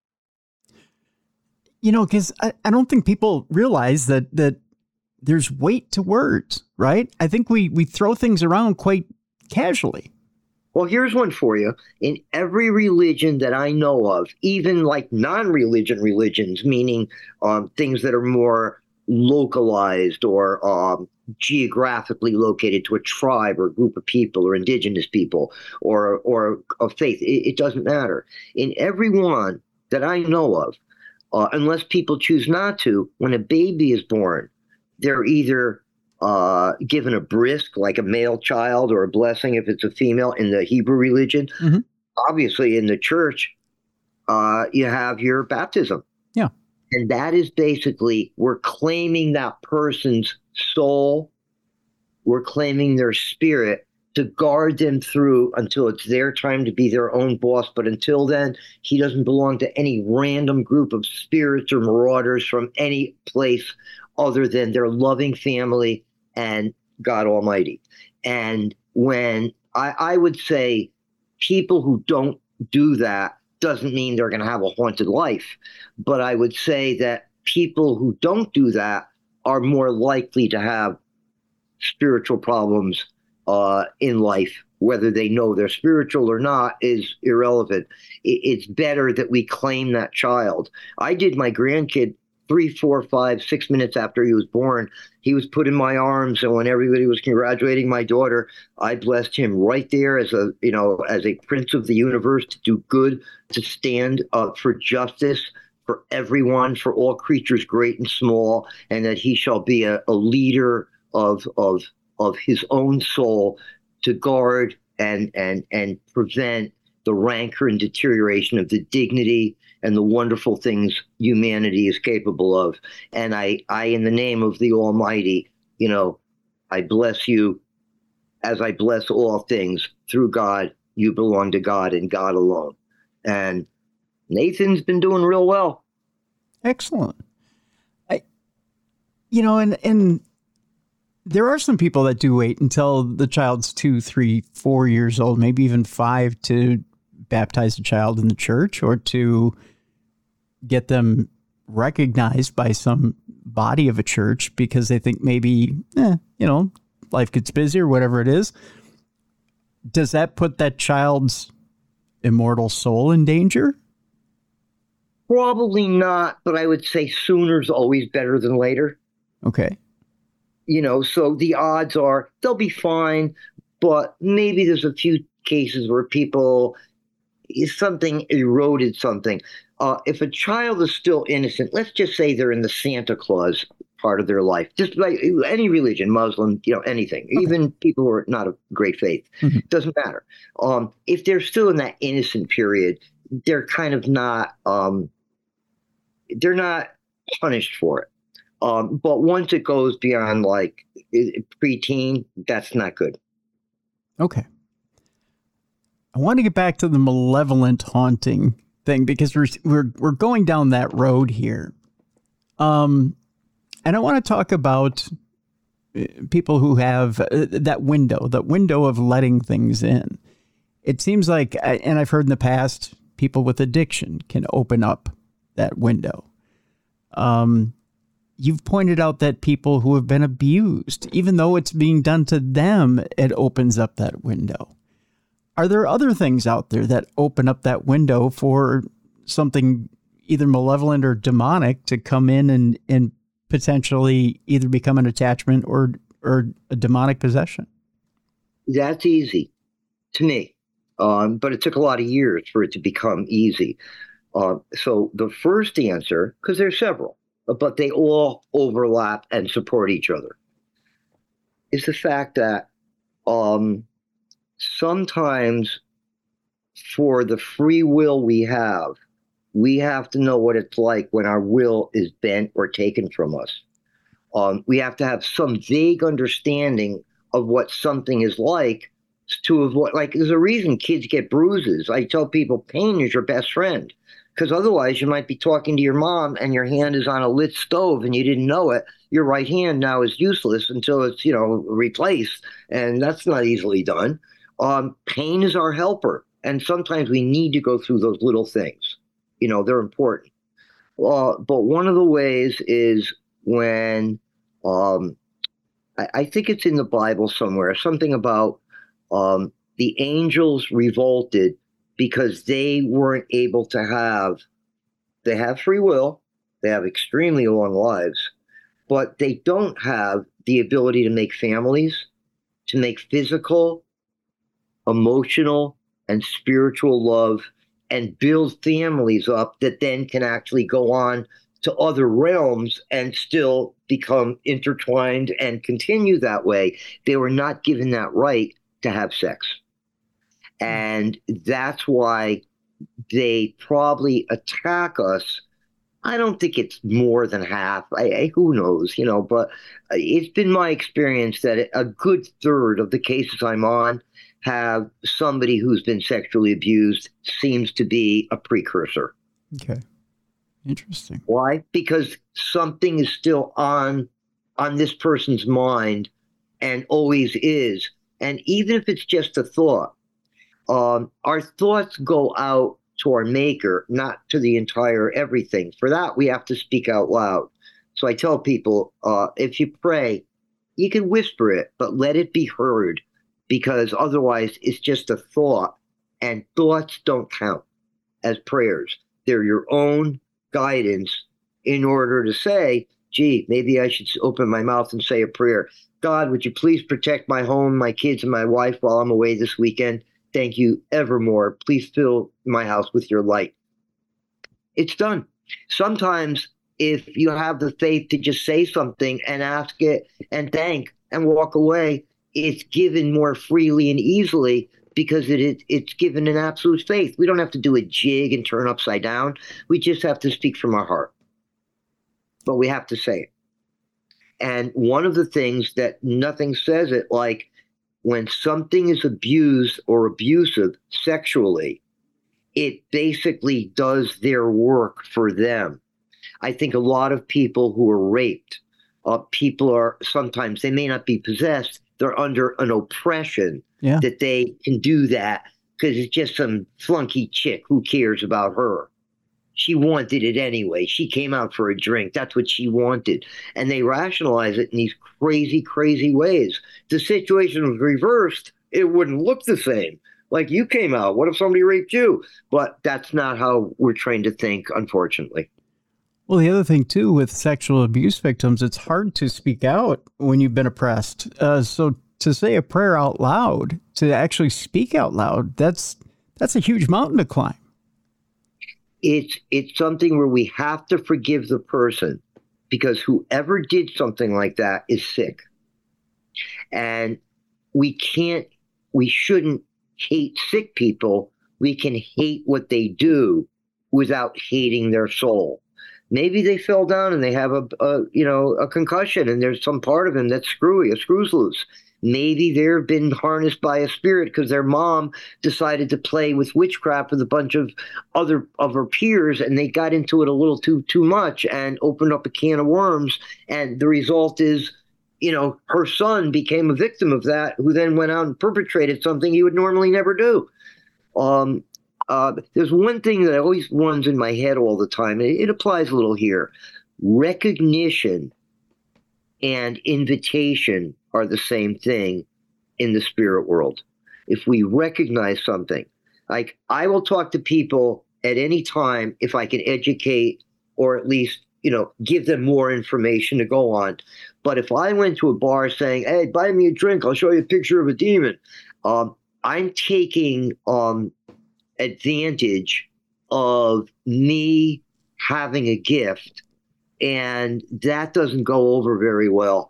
Because I don't think people realize that there's weight to words, right? I think we throw things around quite casually. Well, here's one for you. In every religion that I know of, even like non-religion religions, meaning things that are more localized or geographically located to a tribe or group of people or indigenous people or of faith, it doesn't matter. In every one that I know of, unless people choose not to, when a baby is born, they're either given a brisk, like a male child, or a blessing if it's a female in the Hebrew religion. Mm-hmm. Obviously, in the church, you have your baptism. Yeah. And that is basically, we're claiming that person's soul, we're claiming their spirit to guard them through until it's their time to be their own boss. But until then, he doesn't belong to any random group of spirits or marauders from any place other than their loving family and God Almighty. And when I would say people who don't do that doesn't mean they're going to have a haunted life, but I would say that people who don't do that are more likely to have spiritual problems in life. Whether they know they're spiritual or not is irrelevant. It's better that we claim that child. I did my grandkid 3, 4, 5, 6 minutes after he was born. He was put in my arms, and when everybody was congratulating my daughter, I blessed him right there as a prince of the universe, to do good, to stand up for justice for everyone, for all creatures great and small, and that he shall be a leader of his own soul, to guard and prevent the rancor and deterioration of the dignity and the wonderful things humanity is capable of. And I in the name of the Almighty, I bless you as I bless all things. Through God, you belong to God and God alone. And Nathan's been doing real well. Excellent. And there are some people that do wait until the child's 2, 3, 4 years old, maybe even 5, to baptize a child in the church or to get them recognized by some body of a church because they think maybe, life gets busy or whatever it is. Does that put that child's immortal soul in danger? Probably not, but I would say sooner's always better than later. Okay. So the odds are they'll be fine, but maybe there's a few cases where something eroded something. If a child is still innocent, let's just say they're in the Santa Claus part of their life, just like any religion, Muslim, anything, okay. Even people who are not of great faith, mm-hmm. Doesn't matter. If they're still in that innocent period, they're kind of not, they're not punished for it. But once it goes beyond like preteen, that's not good. Okay. I want to get back to the malevolent haunting thing because we're going down that road here. And I want to talk about people who have that window of letting things in. It seems like, and I've heard in the past, people with addiction can open up that window. You've pointed out that people who have been abused, even though it's being done to them, it opens up that window. Are there other things out there that open up that window for something either malevolent or demonic to come in and potentially either become an attachment or a demonic possession? That's easy to me, but it took a lot of years for it to become easy. So the first answer, because there's several, but they all overlap and support each other, is the fact that sometimes for the free will we have to know what it's like when our will is bent or taken from us. We have to have some vague understanding of what something is like to avoid, like, there's a reason kids get bruises. I tell people pain is your best friend, because otherwise you might be talking to your mom and your hand is on a lit stove and you didn't know it. Your right hand now is useless until it's, replaced. And that's not easily done. Pain is our helper. And sometimes we need to go through those little things. They're important. But one of the ways is when, I think it's in the Bible somewhere, something about the angels revolted because they weren't able to they have free will, they have extremely long lives, but they don't have the ability to make families, to make physical, emotional, and spiritual love and build families up that then can actually go on to other realms and still become intertwined and continue that way. They were not given that right to have sex. And that's why they probably attack us. I don't think it's more than half. Who knows, but it's been my experience that a good third of the cases I'm on have somebody who's been sexually abused seems to be a precursor. Okay. Interesting. Why? Because something is still on this person's mind and always is. And even if it's just a thought, our thoughts go out to our maker, not to the entire everything. For that, we have to speak out loud. So I tell people, if you pray, you can whisper it, but let it be heard, because otherwise it's just a thought, and thoughts don't count as prayers. They're your own guidance in order to say, gee, maybe I should open my mouth and say a prayer. God, would you please protect my home, my kids, and my wife while I'm away this weekend? Thank you evermore. Please fill my house with your light. It's done. Sometimes if you have the faith to just say something and ask it and thank and walk away, it's given more freely and easily because it's given an absolute faith. We don't have to do a jig and turn upside down. We just have to speak from our heart. But we have to say it. And one of the things that nothing says it, like when something is abused or abusive sexually, it basically does their work for them. I think a lot of people who are raped, people are sometimes, they may not be possessed, they're under an oppression that they can do that because it's just some flunky chick. Who cares about her? She wanted it anyway. She came out for a drink. That's what she wanted. And they rationalize it in these crazy, crazy ways. The situation was reversed, it wouldn't look the same. Like, you came out. What if somebody raped you? But that's not how we're trained to think, unfortunately. Well, the other thing, too, with sexual abuse victims, it's hard to speak out when you've been oppressed. So to say a prayer out loud, to actually speak out loud, that's a huge mountain to climb. It's something where we have to forgive the person, because whoever did something like that is sick. And we shouldn't hate sick people. We can hate what they do without hating their soul. Maybe they fell down and they have a concussion and there's some part of them that's screwy, a screw's loose. Maybe they've been harnessed by a spirit because their mom decided to play with witchcraft with a bunch of other of her peers, and they got into it a little too much and opened up a can of worms. And the result is, her son became a victim of that, who then went out and perpetrated something he would normally never do. There's one thing that always runs in my head all the time, and it applies a little here. Recognition and invitation are the same thing in the spirit world. If we recognize something, like, I will talk to people at any time if I can educate or at least, give them more information to go on. But if I went to a bar saying, hey, buy me a drink, I'll show you a picture of a demon, I'm taking advantage of me having a gift, and that doesn't go over very well.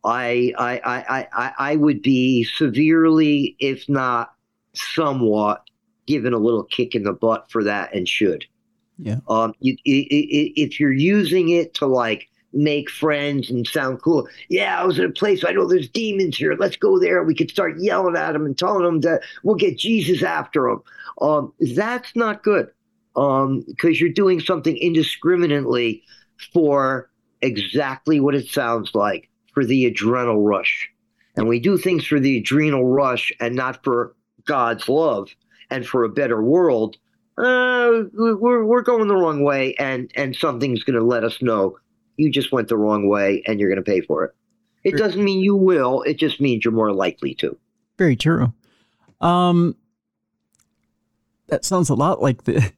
I would be severely, if not somewhat, given a little kick in the butt for that, and should. Yeah. If you're using it to, like, make friends and sound cool. Yeah, I was at a place, I know there's demons here. Let's go there. We could start yelling at them and telling them that we'll get Jesus after them. That's not good, because you're doing something indiscriminately for exactly what it sounds like, for the adrenal rush. And we do things for the adrenal rush and not for God's love and for a better world. We're going the wrong way, and something's going to let us know you just went the wrong way and you're going to pay for it. It doesn't mean you will. It just means you're more likely to. Very true. That sounds a lot like the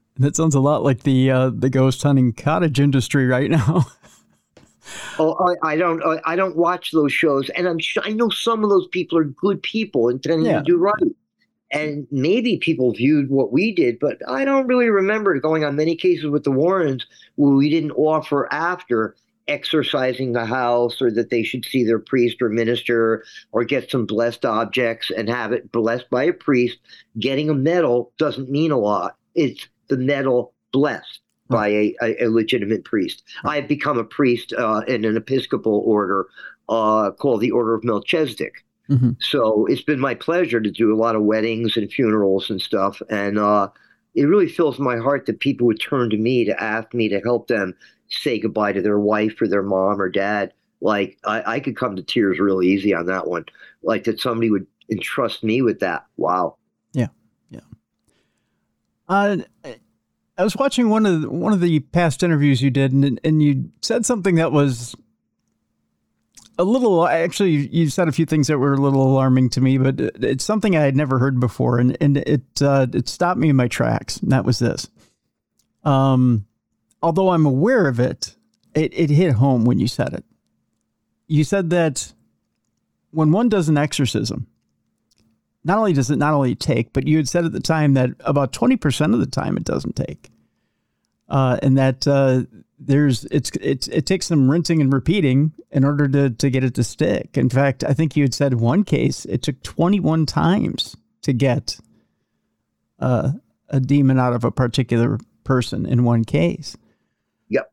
ghost hunting cottage industry right now. I don't watch those shows, and I know some of those people are good people intending to do right. And maybe people viewed what we did, but I don't really remember going on many cases with the Warrens where we didn't offer after exorcising the house, or that they should see their priest or minister or get some blessed objects and have it blessed by a priest. Getting a medal doesn't mean a lot. It's the medal blessed by a legitimate priest. I've become a priest in an Episcopal order called the Order of Melchizedek. Mm-hmm. So it's been my pleasure to do a lot of weddings and funerals and stuff. And it really fills my heart that people would turn to me to ask me to help them say goodbye to their wife or their mom or dad. Like, I could come to tears really easy on that one. Like, that somebody would entrust me with that. Wow. Yeah. Yeah. I was watching one of the past interviews you did, and you said something that was a little, actually, you said a few things that were a little alarming to me, but it's something I had never heard before, and it stopped me in my tracks, and that was this. Although I'm aware of it, it hit home when you said it. You said that when one does an exorcism, not only does it not only take, but you had said at the time that about 20% of the time it doesn't take. And that it takes some rinsing and repeating in order to get it to stick. In fact, I think you had said one case, it took 21 times to get a demon out of a particular person in one case. Yep.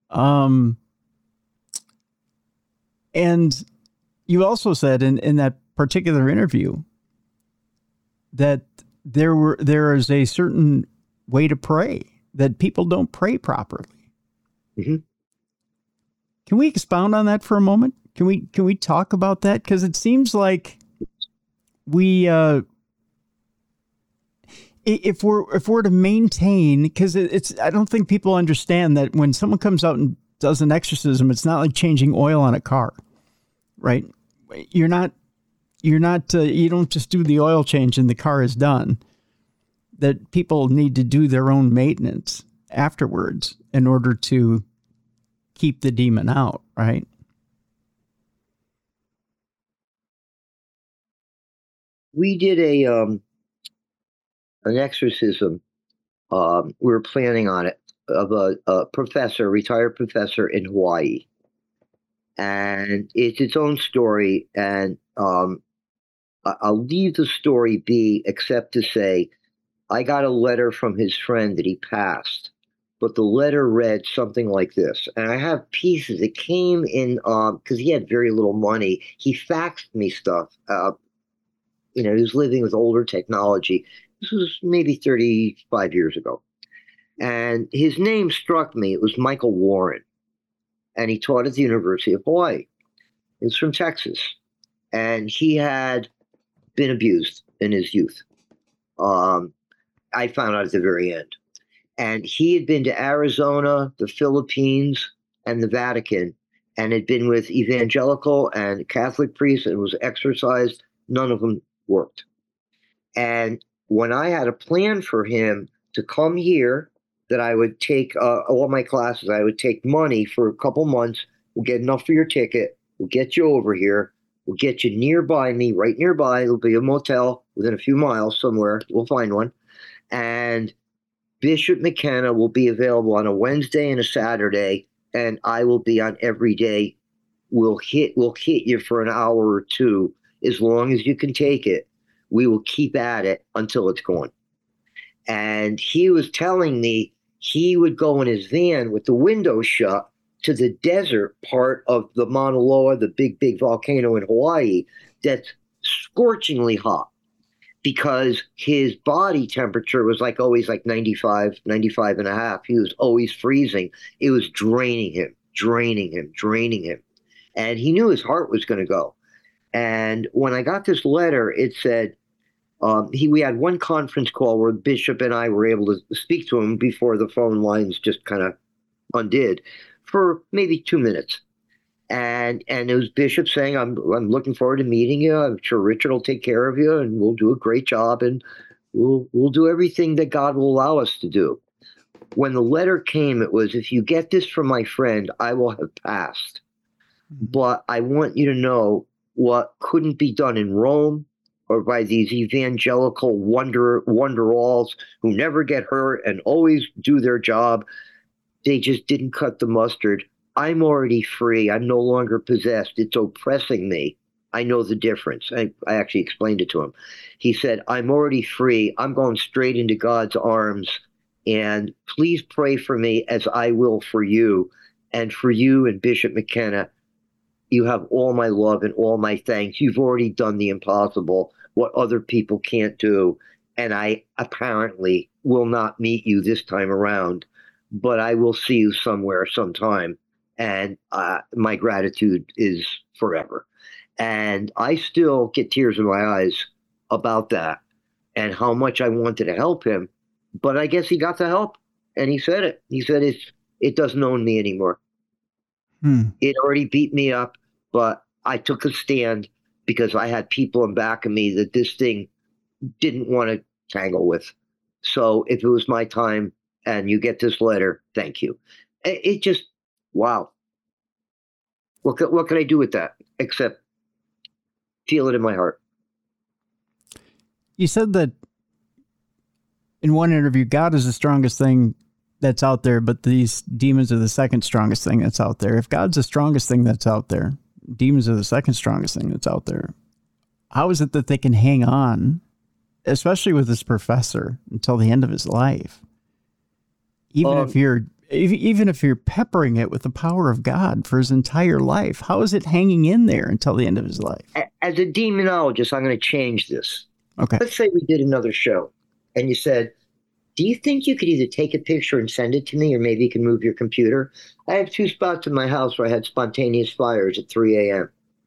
And you also said in that particular interview that there is a certain way to pray, that people don't pray properly. Mm-hmm. Can we expound on that for a moment? Can we talk about that? Because it seems like we, if we're to maintain, because I don't think people understand that when someone comes out and does an exorcism, it's not like changing oil on a car, right? You don't just do the oil change and the car is done. That people need to do their own maintenance afterwards in order to keep the demon out, right? We did an exorcism. We were planning on it, of a professor, retired professor in Hawaii, and it's its own story. And I'll leave the story be, except to say, I got a letter from his friend that he passed, but the letter read something like this. And I have pieces. It came in, because he had very little money. He faxed me stuff. He was living with older technology. This was maybe 35 years ago. And his name struck me. It was Michael Warren. And he taught at the University of Hawaii. He was from Texas. And he had been abused in his youth. I found out at the very end. And he had been to Arizona, the Philippines, and the Vatican, and had been with evangelical and Catholic priests and was exorcised. None of them worked. And when I had a plan for him to come here, that I would take all my classes, I would take money for a couple months. We'll get enough for your ticket. We'll get you over here. We'll get you nearby me, right nearby. There'll be a motel within a few miles somewhere. We'll find one. And Bishop McKenna will be available on a Wednesday and a Saturday, and I will be on every day. We'll hit you for an hour or two. As long as you can take it, we will keep at it until it's gone. And he was telling me he would go in his van with the window shut to the desert part of the Mauna Loa, the big volcano in Hawaii, that's scorchingly hot because his body temperature was like always like 95, 95 and a half. He was always freezing. It was draining him. And he knew his heart was going to go. And when I got this letter, it said, we had one conference call where Bishop and I were able to speak to him before the phone lines just kind of undid for maybe 2 minutes. And it was Bishop saying, I'm looking forward to meeting you. I'm sure Richard will take care of you and we'll do a great job and we'll do everything that God will allow us to do. When the letter came, it was, if you get this from my friend, I will have passed. But I want you to know what couldn't be done in Rome or by these evangelical wonder-alls who never get hurt and always do their job. They just didn't cut the mustard. I'm already free. I'm no longer possessed. It's oppressing me. I know the difference. I actually explained it to him. He said, I'm already free. I'm going straight into God's arms. And please pray for me as I will for you. And for you and Bishop McKenna, you have all my love and all my thanks. You've already done the impossible, what other people can't do. And I apparently will not meet you this time around, but I will see you somewhere sometime. And my gratitude is forever. And I still get tears in my eyes about that and how much I wanted to help him. But I guess he got the help. And he said it. He said it doesn't own me anymore. It already beat me up, but I took a stand because I had people in back of me that this thing didn't want to tangle with. So if it was my time and you get this letter, thank you. It just, wow. What can I do with that except feel it in my heart? You said that in one interview, God is the strongest thing that's out there, but these demons are the second strongest thing that's out there. If God's the strongest thing that's out there, demons are the second strongest thing that's out there. How is it that they can hang on, especially with this professor, until the end of his life? Even if you're peppering it with the power of God for his entire life, how is it hanging in there until the end of his life? As a demonologist, I'm going to change this. Okay. Let's say we did another show and you said, do you think you could either take a picture and send it to me, or maybe you can move your computer? I have 2 spots in my house where I had spontaneous fires at 3 a.m.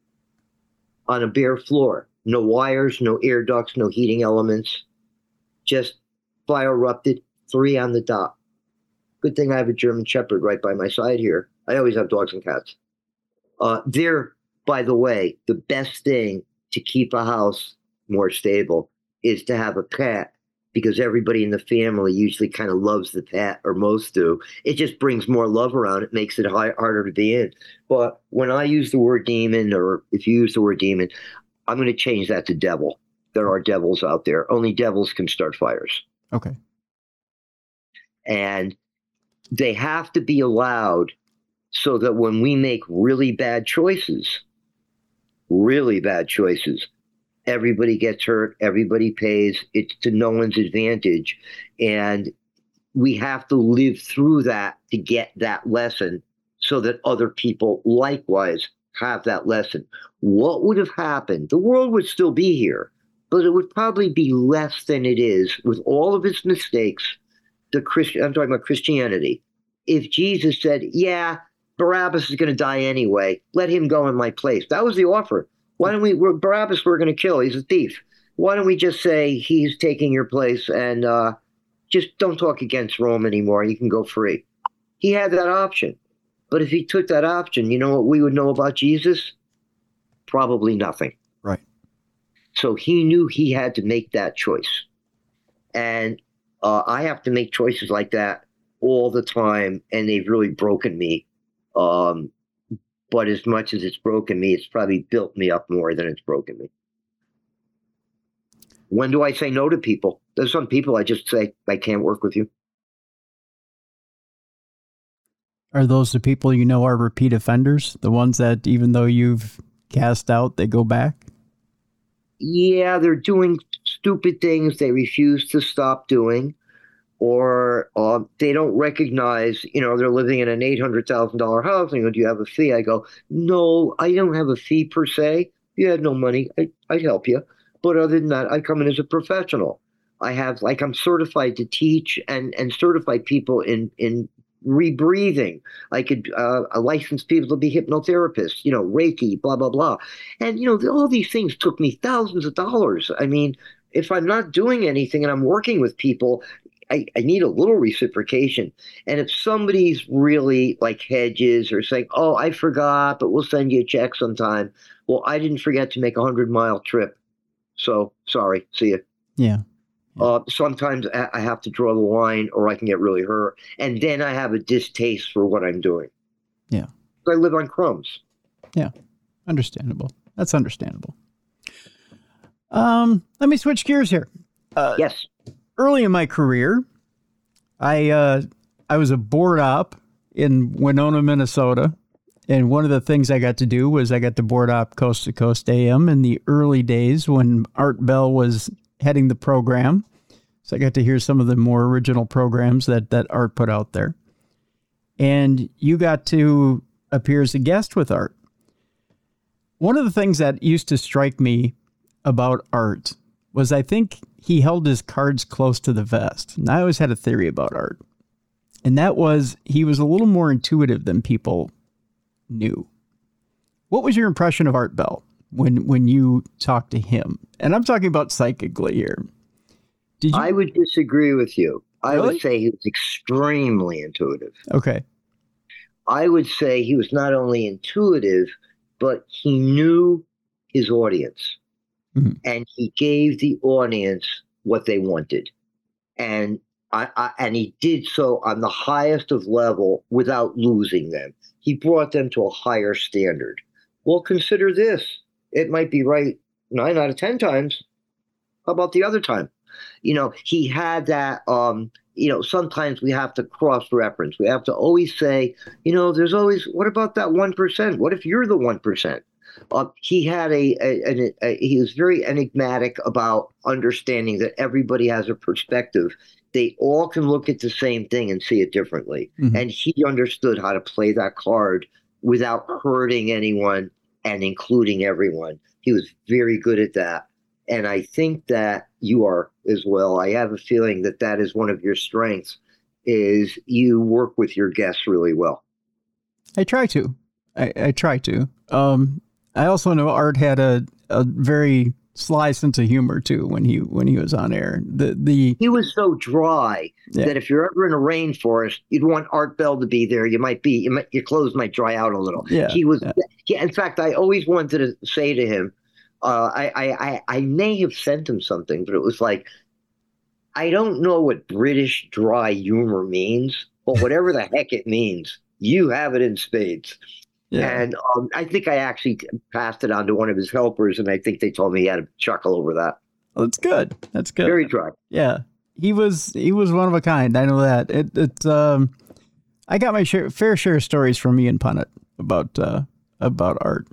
on a bare floor. No wires, no air ducts, no heating elements. Just fire erupted, 3 on the dot. Good thing I have a German Shepherd right by my side here. I always have dogs and cats. They're, by the way, the best thing to keep a house more stable is to have a pet, because everybody in the family usually kind of loves the pet, or most do. It just brings more love around. It makes it harder to be in. But when I use the word demon, or if you use the word demon, I'm going to change that to devil. There are devils out there. Only devils can start fires. Okay. And they have to be allowed so that when we make really bad choices, everybody gets hurt, everybody pays. It's to no one's advantage. And we have to live through that to get that lesson so that other people likewise have that lesson. What would have happened? The world would still be here, but it would probably be less than it is with all of its mistakes. I'm talking about Christianity. If Jesus said, yeah, Barabbas is going to die anyway, let him go in my place. That was the offer. Why don't Barabbas we're going to kill. He's a thief. Why don't we just say he's taking your place and just don't talk against Rome anymore. You can go free. He had that option. But if he took that option, you know what we would know about Jesus? Probably nothing. Right. So he knew he had to make that choice. And I have to make choices like that all the time, and they've really broken me. But as much as it's broken me, it's probably built me up more than it's broken me. When do I say no to people? There's some people I just say, I can't work with you. Are those the people you know are repeat offenders? The ones that even though you've cast out, they go back? Yeah, they're doing stupid things they refuse to stop doing. or they don't recognize, they're living in an $800,000 house. And they go, do you have a fee? I go, no, I don't have a fee per se. If you had no money, I'd help you. But other than that, I come in as a professional. I'm certified to teach and certify people in rebreathing. I could license people to be hypnotherapists, Reiki, blah, blah, blah. And, all these things took me thousands of dollars. I mean, if I'm not doing anything and I'm working with people, I need a little reciprocation. And if somebody's really like hedges or saying, oh, I forgot, but we'll send you a check sometime. Well, I didn't forget to make a 100-mile trip. So sorry, see you. Yeah. Sometimes I have to draw the line or I can get really hurt. And then I have a distaste for what I'm doing. Yeah. I live on crumbs. Yeah. Understandable. That's understandable. Let me switch gears here. Yes. Early in my career, I was a board op in Winona, Minnesota. And one of the things I got to do was I got to board op Coast to Coast AM in the early days when Art Bell was heading the program. So I got to hear some of the more original programs that Art put out there. And you got to appear as a guest with Art. One of the things that used to strike me about Art was I think he held his cards close to the vest. And I always had a theory about Art. And that was he was a little more intuitive than people knew. What was your impression of Art Bell when you talked to him? And I'm talking about psychically here. I would disagree with you. I Really? would say he was extremely intuitive. Okay. I would say he was not only intuitive, but he knew his audience. Mhm. And he gave the audience what they wanted. And and he did so on the highest of level without losing them. He brought them to a higher standard. Well, consider this. It might be right 9 out of 10 times. How about the other time? He had that, sometimes we have to cross-reference. We have to always say, there's always, what about that 1%? What if you're the 1%? He had he was very enigmatic about understanding that everybody has a perspective. They all can look at the same thing and see it differently. Mhm. And he understood how to play that card without hurting anyone and including everyone. He was very good at that. And I think that you are as well. I have a feeling that that is one of your strengths, is you work with your guests really well. I try to. I try to. I also know Art had a very sly sense of humor too when he was on air. He was so dry Yeah. that if you're ever in a rainforest, you'd want Art Bell to be there. Your clothes might dry out a little. Yeah, He was. yeah. Yeah, in fact, I always wanted to say to him, I may have sent him something, but it was like, I don't know what British dry humor means, but whatever the heck it means, you have it in spades. Yeah. And I think I actually passed it on to one of his helpers, and I think they told me he had a chuckle over that. Well, that's good. That's good. Very dry. Yeah. He was one of a kind. I know that. I got my fair share of stories from Ian Punnett about Art.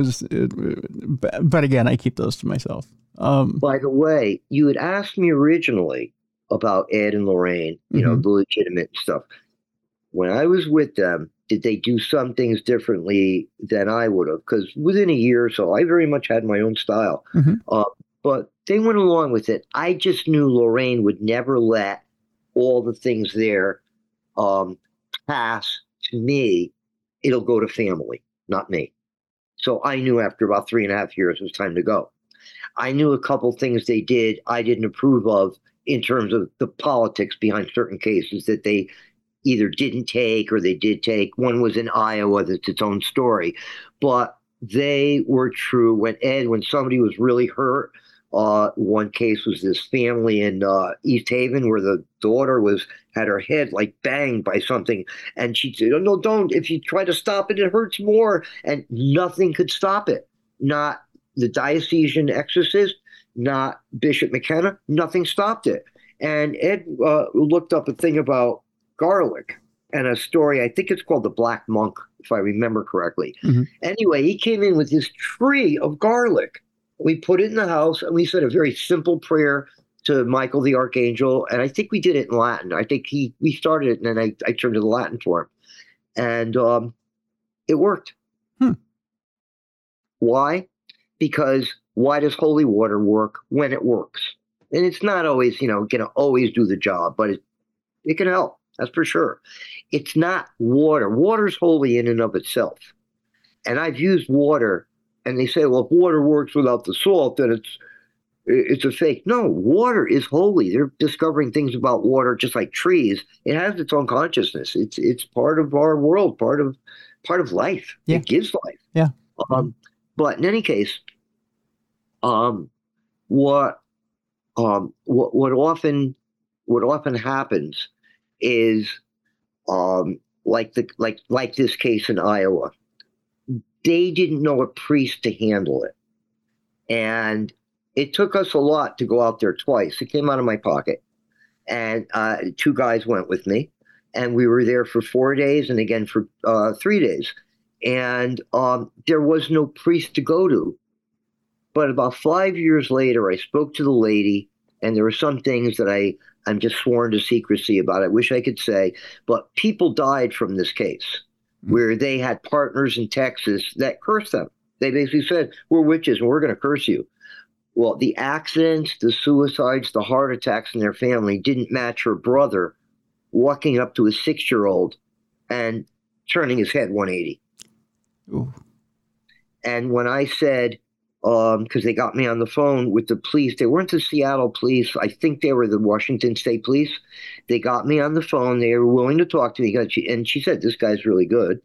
But again, I keep those to myself. By the way, you had asked me originally about Ed and Lorraine, the legitimate stuff. When I was with them, did they do some things differently than I would have? Because within a year or so, I very much had my own style. Mhm. But they went along with it. I just knew Lorraine would never let all the things there pass to me. It'll go to family, not me. So I knew after about 3.5 years it was time to go. I knew a couple things they did I didn't approve of in terms of the politics behind certain cases that they either didn't take or they did take. One was in Iowa, that's its own story. But they were true. When somebody was really hurt, one case was this family in East Haven where the daughter had her head like banged by something. And she said, oh, no, don't. If you try to stop it, it hurts more. And nothing could stop it. Not the diocesan exorcist, not Bishop McKenna. Nothing stopped it. And Ed looked up a thing about garlic and a story, I think it's called The Black Monk, if I remember correctly. Mhm. Anyway, he came in with this tree of garlic. We put it in the house and we said a very simple prayer to Michael the Archangel, and I think we did it in Latin. I think we started it, and then I turned to the Latin for him, and it worked. Why? Because why does holy water work when it works? And it's not always, going to always do the job, but it can help. That's for sure. It's not water. Water's holy in and of itself. And I've used water, and they say, well, if water works without the salt, then it's a fake. No, water is holy. They're discovering things about water just like trees. It has its own consciousness. It's part of our world, part of life. Yeah. It gives life. Yeah. But in any case, what often happens is like this case in Iowa. They didn't know a priest to handle it, and it took us a lot to go out there twice. It came out of my pocket, and 2 guys went with me, and we were there for 4 days, and again for 3 days. And there was no priest to go to. But about 5 years later, I spoke to the lady, and there were some things that I'm just sworn to secrecy about. I wish I could say, but people died from this case where they had partners in Texas that cursed them. They basically said, we're witches and we're going to curse you. Well, the accidents, the suicides, the heart attacks in their family didn't match her brother walking up to a 6-year-old and turning his head 180. Ooh. And when I said, because they got me on the phone with the police, they weren't the Seattle police. I think they were the Washington State Police. They got me on the phone. They were willing to talk to me. And she said, this guy's really good,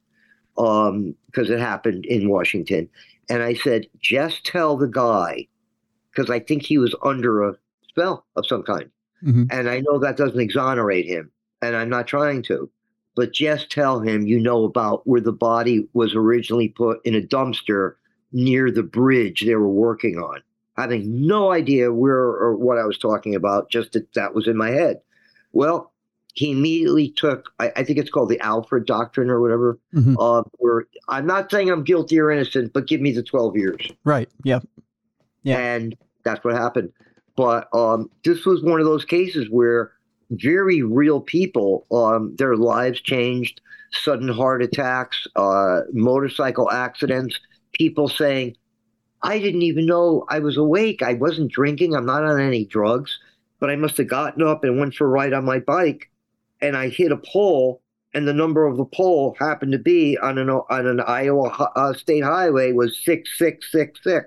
because it happened in Washington. And I said, just tell the guy, because I think he was under a spell of some kind. Mm-hmm. And I know that doesn't exonerate him, and I'm not trying to. But just tell him about where the body was originally put in a dumpster near the bridge they were working on, having no idea where or what I was talking about, just that was in my head. Well, he immediately took, I think it's called the Alfred Doctrine or whatever, where I'm not saying I'm guilty or innocent, but give me the 12 years. Right. Yeah. Yeah. And that's what happened. But this was one of those cases where very real people, their lives changed, sudden heart attacks, motorcycle accidents, people saying, I didn't even know I was awake. I wasn't drinking. I'm not on any drugs, but I must have gotten up and went for a ride on my bike, and I hit a pole, and the number of the pole happened to be on an Iowa state highway was 6666.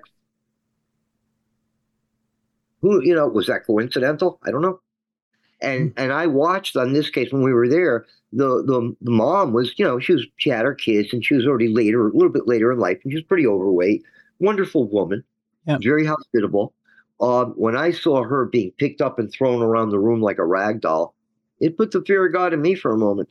Who, was that coincidental? I don't know. And I watched on this case when we were there, the mom was, she had her kids, and she was already a little bit later in life, and she was pretty overweight, wonderful woman, very hospitable. When I saw her being picked up and thrown around the room like a rag doll, it put the fear of God in me for a moment.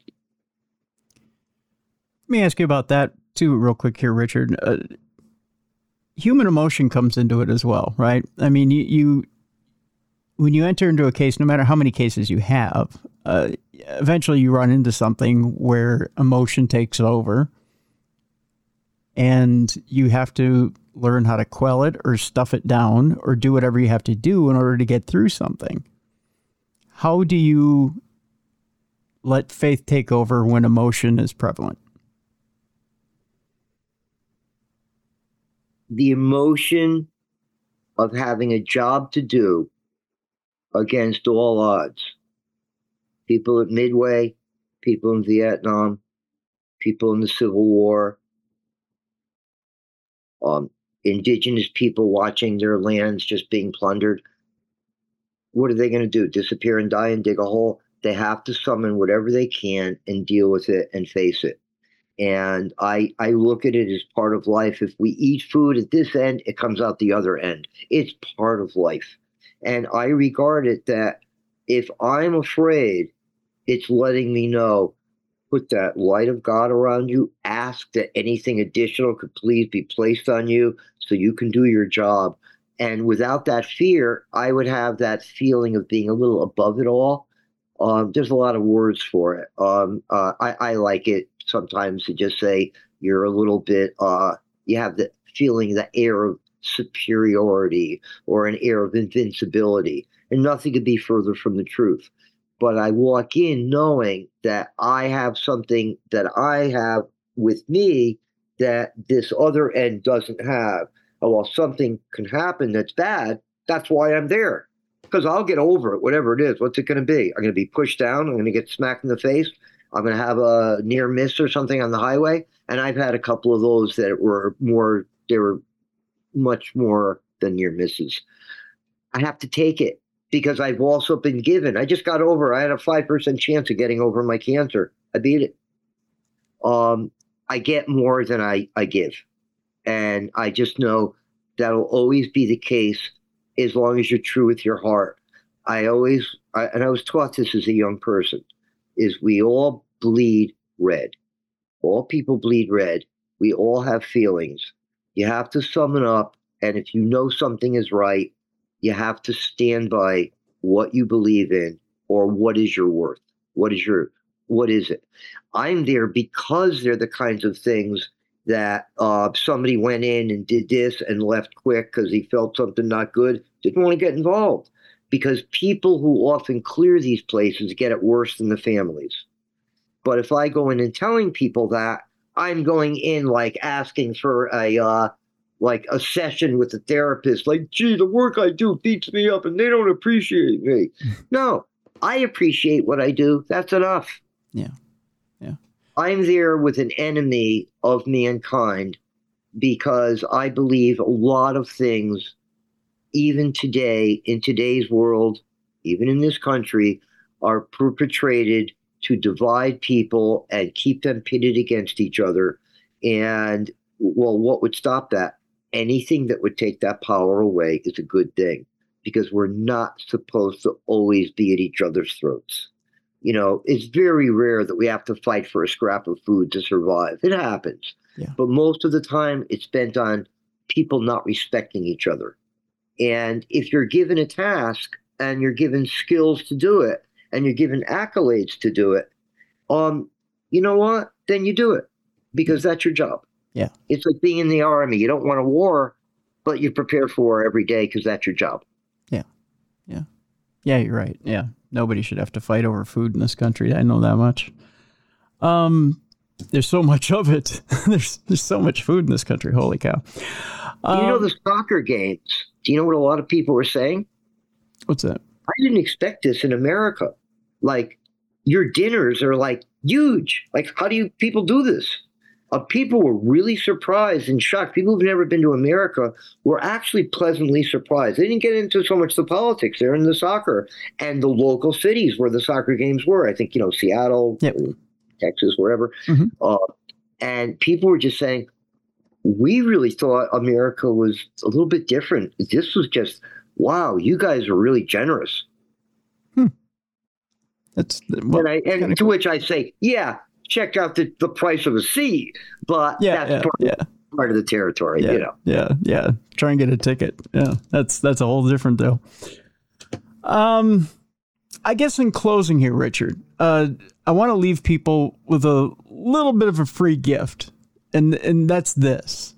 Let me ask you about that too, real quick here, Richard. Human emotion comes into it as well, right? I mean, you when you enter into a case, no matter how many cases you have, eventually you run into something where emotion takes over, and you have to learn how to quell it or stuff it down or do whatever you have to do in order to get through something. How do you let faith take over when emotion is prevalent? The emotion of having a job to do against all odds. People at Midway, people in Vietnam, people in the Civil War, indigenous people watching their lands just being plundered. What are they going to do? Disappear and die and dig a hole? They have to summon whatever they can and deal with it and face it. And I look at it as part of life. If we eat food at this end, it comes out the other end. It's part of life. And I regard it that if I'm afraid, it's letting me know, put that light of God around you, ask that anything additional could please be placed on you so you can do your job. And without that fear, I would have that feeling of being a little above it all. There's a lot of words for it. I like it sometimes to just say you're a little bit, you have the feeling, the air of superiority or an air of invincibility. and nothing could be further from the truth. But I walk in knowing that I have something that I have with me that this other end doesn't have. And while something can happen that's bad, that's why I'm there. Because I'll get over it, whatever it is. What's it going to be? I'm going to be pushed down. I'm going to get smacked in the face. I'm going to have a near miss or something on the highway. And I've had a couple of those that were much more than near misses. I have to take it because I've also been given. I just got over. I had a 5% chance of getting over my cancer. I beat it. I get more than I give. And I just know that'll always be the case as long as you're true with your heart. I was taught this as a young person, is we all bleed red. All people bleed red. We all have feelings. You have to sum it up. And if you know something is right, you have to stand by what you believe in or what is your worth. What is it? I'm there because they're the kinds of things that somebody went in and did this and left quick because he felt something not good, didn't want to get involved. Because people who often clear these places get it worse than the families. But if I go in and telling people that, I'm going in like asking for a session with a therapist, like, gee, the work I do beats me up and they don't appreciate me. No, I appreciate what I do. That's enough. Yeah. I'm there with an enemy of mankind because I believe a lot of things, even today, in today's world, even in this country, are perpetrated to divide people and keep them pitted against each other. And, well, what would stop that? Anything that would take that power away is a good thing, because we're not supposed to always be at each other's throats. You know, it's very rare that we have to fight for a scrap of food to survive. It happens. Yeah. But most of the time, it's spent on people not respecting each other. And if you're given a task and you're given skills to do it and you're given accolades to do it, you know what? Then you do it because that's your job. Yeah. It's like being in the army. You don't want a war, but you prepare for war every day because that's your job. Yeah, you're right. Yeah. Nobody should have to fight over food in this country. I know that much. There's so much of it. There's so much food in this country. Holy cow. You know the soccer games. Do you know what a lot of people were saying? What's that? I didn't expect this in America. Like, your dinners are like huge. Like, how do you people do this? People were really surprised and shocked. People who've never been to America were actually pleasantly surprised. They didn't get into so much the politics. They're in the soccer and the local cities where the soccer games were. I think, Seattle, yep. Texas, wherever. Mm-hmm. And people were just saying, we really thought America was a little bit different. This was just, wow, you guys are really generous. That's and to which I say, yeah, check out the price of a seat, but that's part of the territory, Yeah. Try and get a ticket. Yeah, that's a whole different deal. I guess in closing here, Richard, I want to leave people with a little bit of a free gift, and that's this.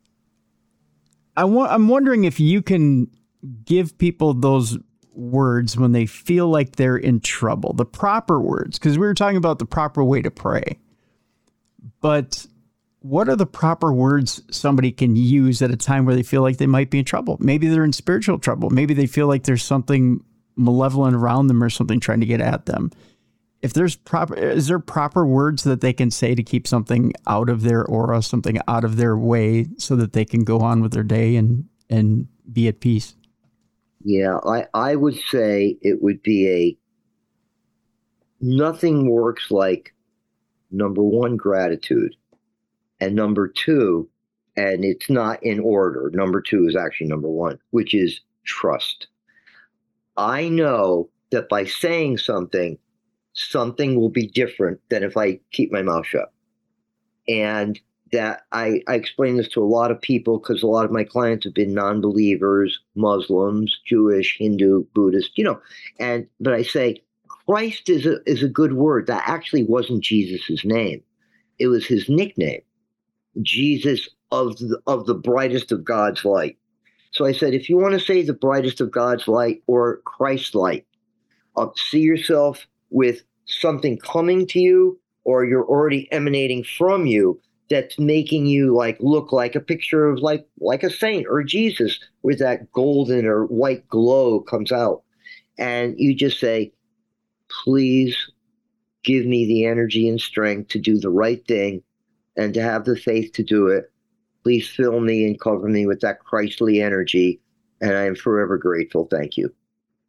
I'm wondering if you can give people those words when they feel like they're in trouble, the proper words, because we were talking about the proper way to pray. But what are the proper words somebody can use at a time where they feel like they might be in trouble? Maybe they're in spiritual trouble. Maybe they feel like there's something malevolent around them or something trying to get at them. Is there proper words that they can say to keep something out of their aura, something out of their way, so that they can go on with their day and be at peace? Yeah, I would say it would be nothing works like, number one, gratitude. And number two, and it's not in order, number two is actually number one, which is trust. I know that by saying something will be different than if I keep my mouth shut. And that I explain this to a lot of people because a lot of my clients have been non-believers, Muslims, Jewish, Hindu, Buddhist, but I say Christ is a good word. That actually wasn't Jesus's name. It was his nickname, Jesus of the brightest of God's light. So I said, if you want to say the brightest of God's light or Christ's light, see yourself with something coming to you, or you're already emanating from you that's making you like look like a picture of like a saint or Jesus, where that golden or white glow comes out. And you just say, please give me the energy and strength to do the right thing and to have the faith to do it. Please fill me and cover me with that Christly energy, and I am forever grateful. Thank you.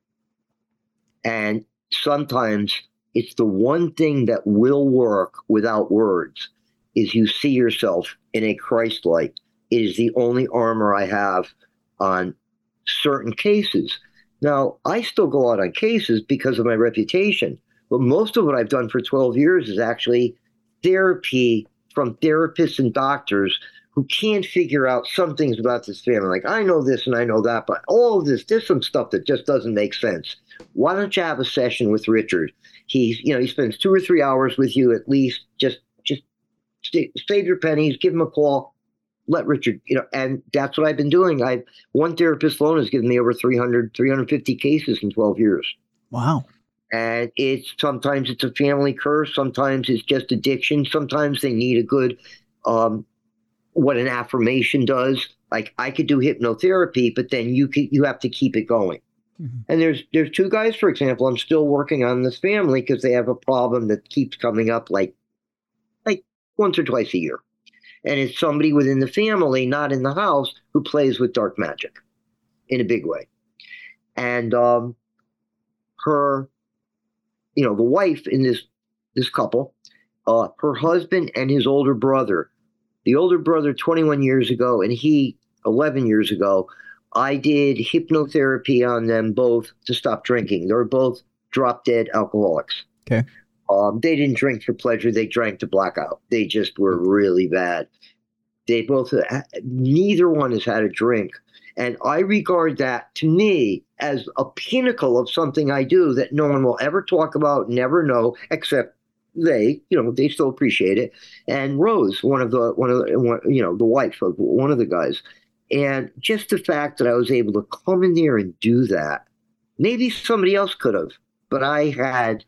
And sometimes it's the one thing that will work without words is you see yourself in a Christ light. It is the only armor I have on certain cases. Now, I still go out on cases because of my reputation, but most of what I've done for 12 years is actually therapy from therapists and doctors who can't figure out some things about this family. Like, I know this and I know that, but all of this, there's some stuff that just doesn't make sense. Why don't you have a session with Richard? He spends 2 or 3 hours with you at least. Just save your pennies, give him a call, let Richard, and that's what I've been doing. One therapist alone has given me over 350 cases in 12 years. Wow. And sometimes it's a family curse. Sometimes it's just addiction. Sometimes they need a good, what an affirmation does. Like, I could do hypnotherapy, but then you have to keep it going. Mm-hmm. And there's 2 guys, for example, I'm still working on this family because they have a problem that keeps coming up like once or twice a year. And it's somebody within the family, not in the house, who plays with dark magic in a big way. And her, the wife in this couple, her husband and his older brother, the older brother 21 years ago and he 11 years ago, I did hypnotherapy on them both to stop drinking. They were both drop dead alcoholics. Okay. They didn't drink for pleasure. They drank to blackout. They just were really bad. They both, neither one has had a drink. And I regard that, to me, as a pinnacle of something I do that no one will ever talk about, never know, except they still appreciate it. And Rose, the wife of one of the guys. And just the fact that I was able to come in there and do that, maybe somebody else could have, but I had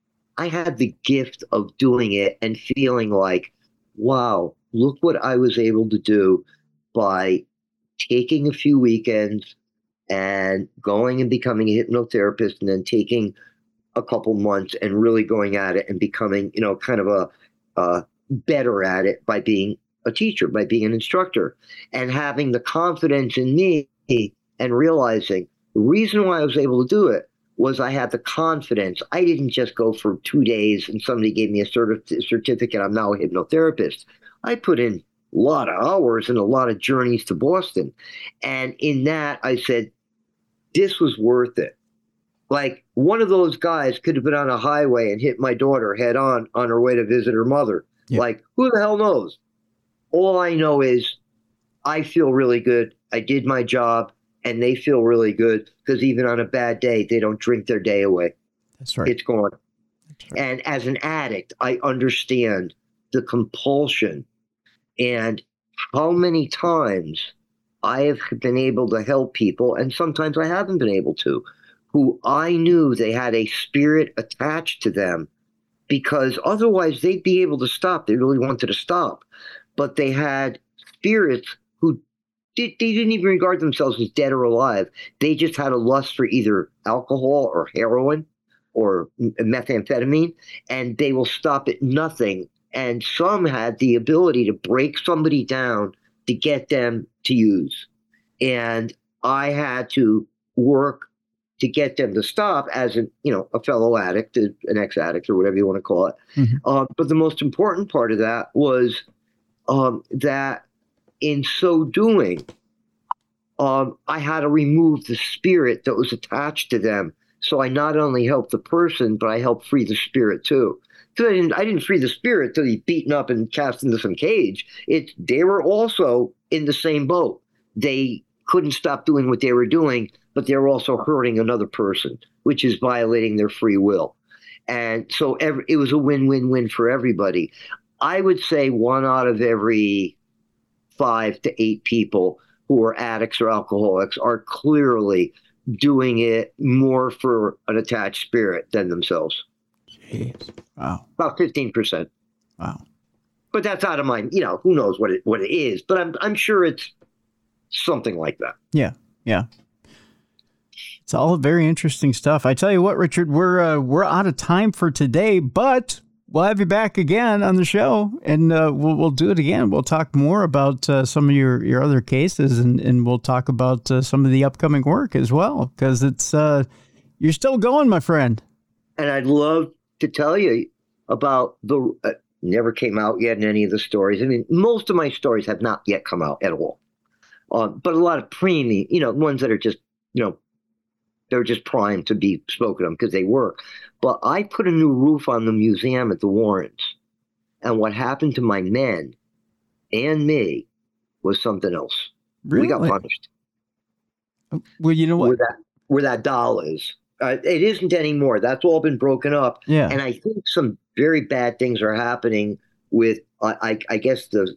the gift of doing it and feeling like, wow, look what I was able to do by taking a few weekends and going and becoming a hypnotherapist, and then taking a couple months and really going at it and becoming, kind of a better at it by being a teacher, by being an instructor, and having the confidence in me and realizing the reason why I was able to do it was I had the confidence. I didn't just go for 2 days and somebody gave me a certificate. I'm now a hypnotherapist. I put in a lot of hours and a lot of journeys to Boston. And in that, I said, this was worth it. Like, one of those guys could have been on a highway and hit my daughter head on her way to visit her mother. Yeah. Like, who the hell knows? All I know is I feel really good. I did my job. And they feel really good because even on a bad day, they don't drink their day away. That's right. It's gone. That's right. And as an addict, I understand the compulsion and how many times I have been able to help people, and sometimes I haven't been able to, who I knew they had a spirit attached to them, because otherwise they'd be able to stop. They really wanted to stop. But they had spirits who they didn't even regard themselves as dead or alive. They just had a lust for either alcohol or heroin or methamphetamine, and they will stop at nothing. And some had the ability to break somebody down to get them to use. And I had to work to get them to stop as a fellow addict, an ex-addict, or whatever you want to call it. Mm-hmm. But the most important part of that was that in so doing, I had to remove the spirit that was attached to them. So I not only helped the person, but I helped free the spirit too. Because I didn't free the spirit till he's beaten up and cast into some cage. They were also in the same boat. They couldn't stop doing what they were doing, but they were also hurting another person, which is violating their free will. And so it was a win-win-win for everybody. I would say 1 out of every 5 to 8 people who are addicts or alcoholics are clearly doing it more for an attached spirit than themselves. Jeez. Wow. About 15%. Wow. But that's out of my, who knows what it is, but I'm sure it's something like that. Yeah. Yeah. It's all very interesting stuff. I tell you what, Richard, we're out of time for today, but we'll have you back again on the show, and we'll do it again. We'll talk more about some of your other cases, and we'll talk about some of the upcoming work as well, because it's you're still going, my friend. And I'd love to tell you about the never came out yet in any of the stories. I mean, most of my stories have not yet come out at all, but a lot of preemie, ones that are just they're just primed to be spoken of because they work. But I put a new roof on the museum at the Warrens. And what happened to my men and me was something else. Really? We got punished. Well, you know what? Where that doll is. It isn't anymore. That's all been broken up. Yeah. And I think some very bad things are happening with, I guess the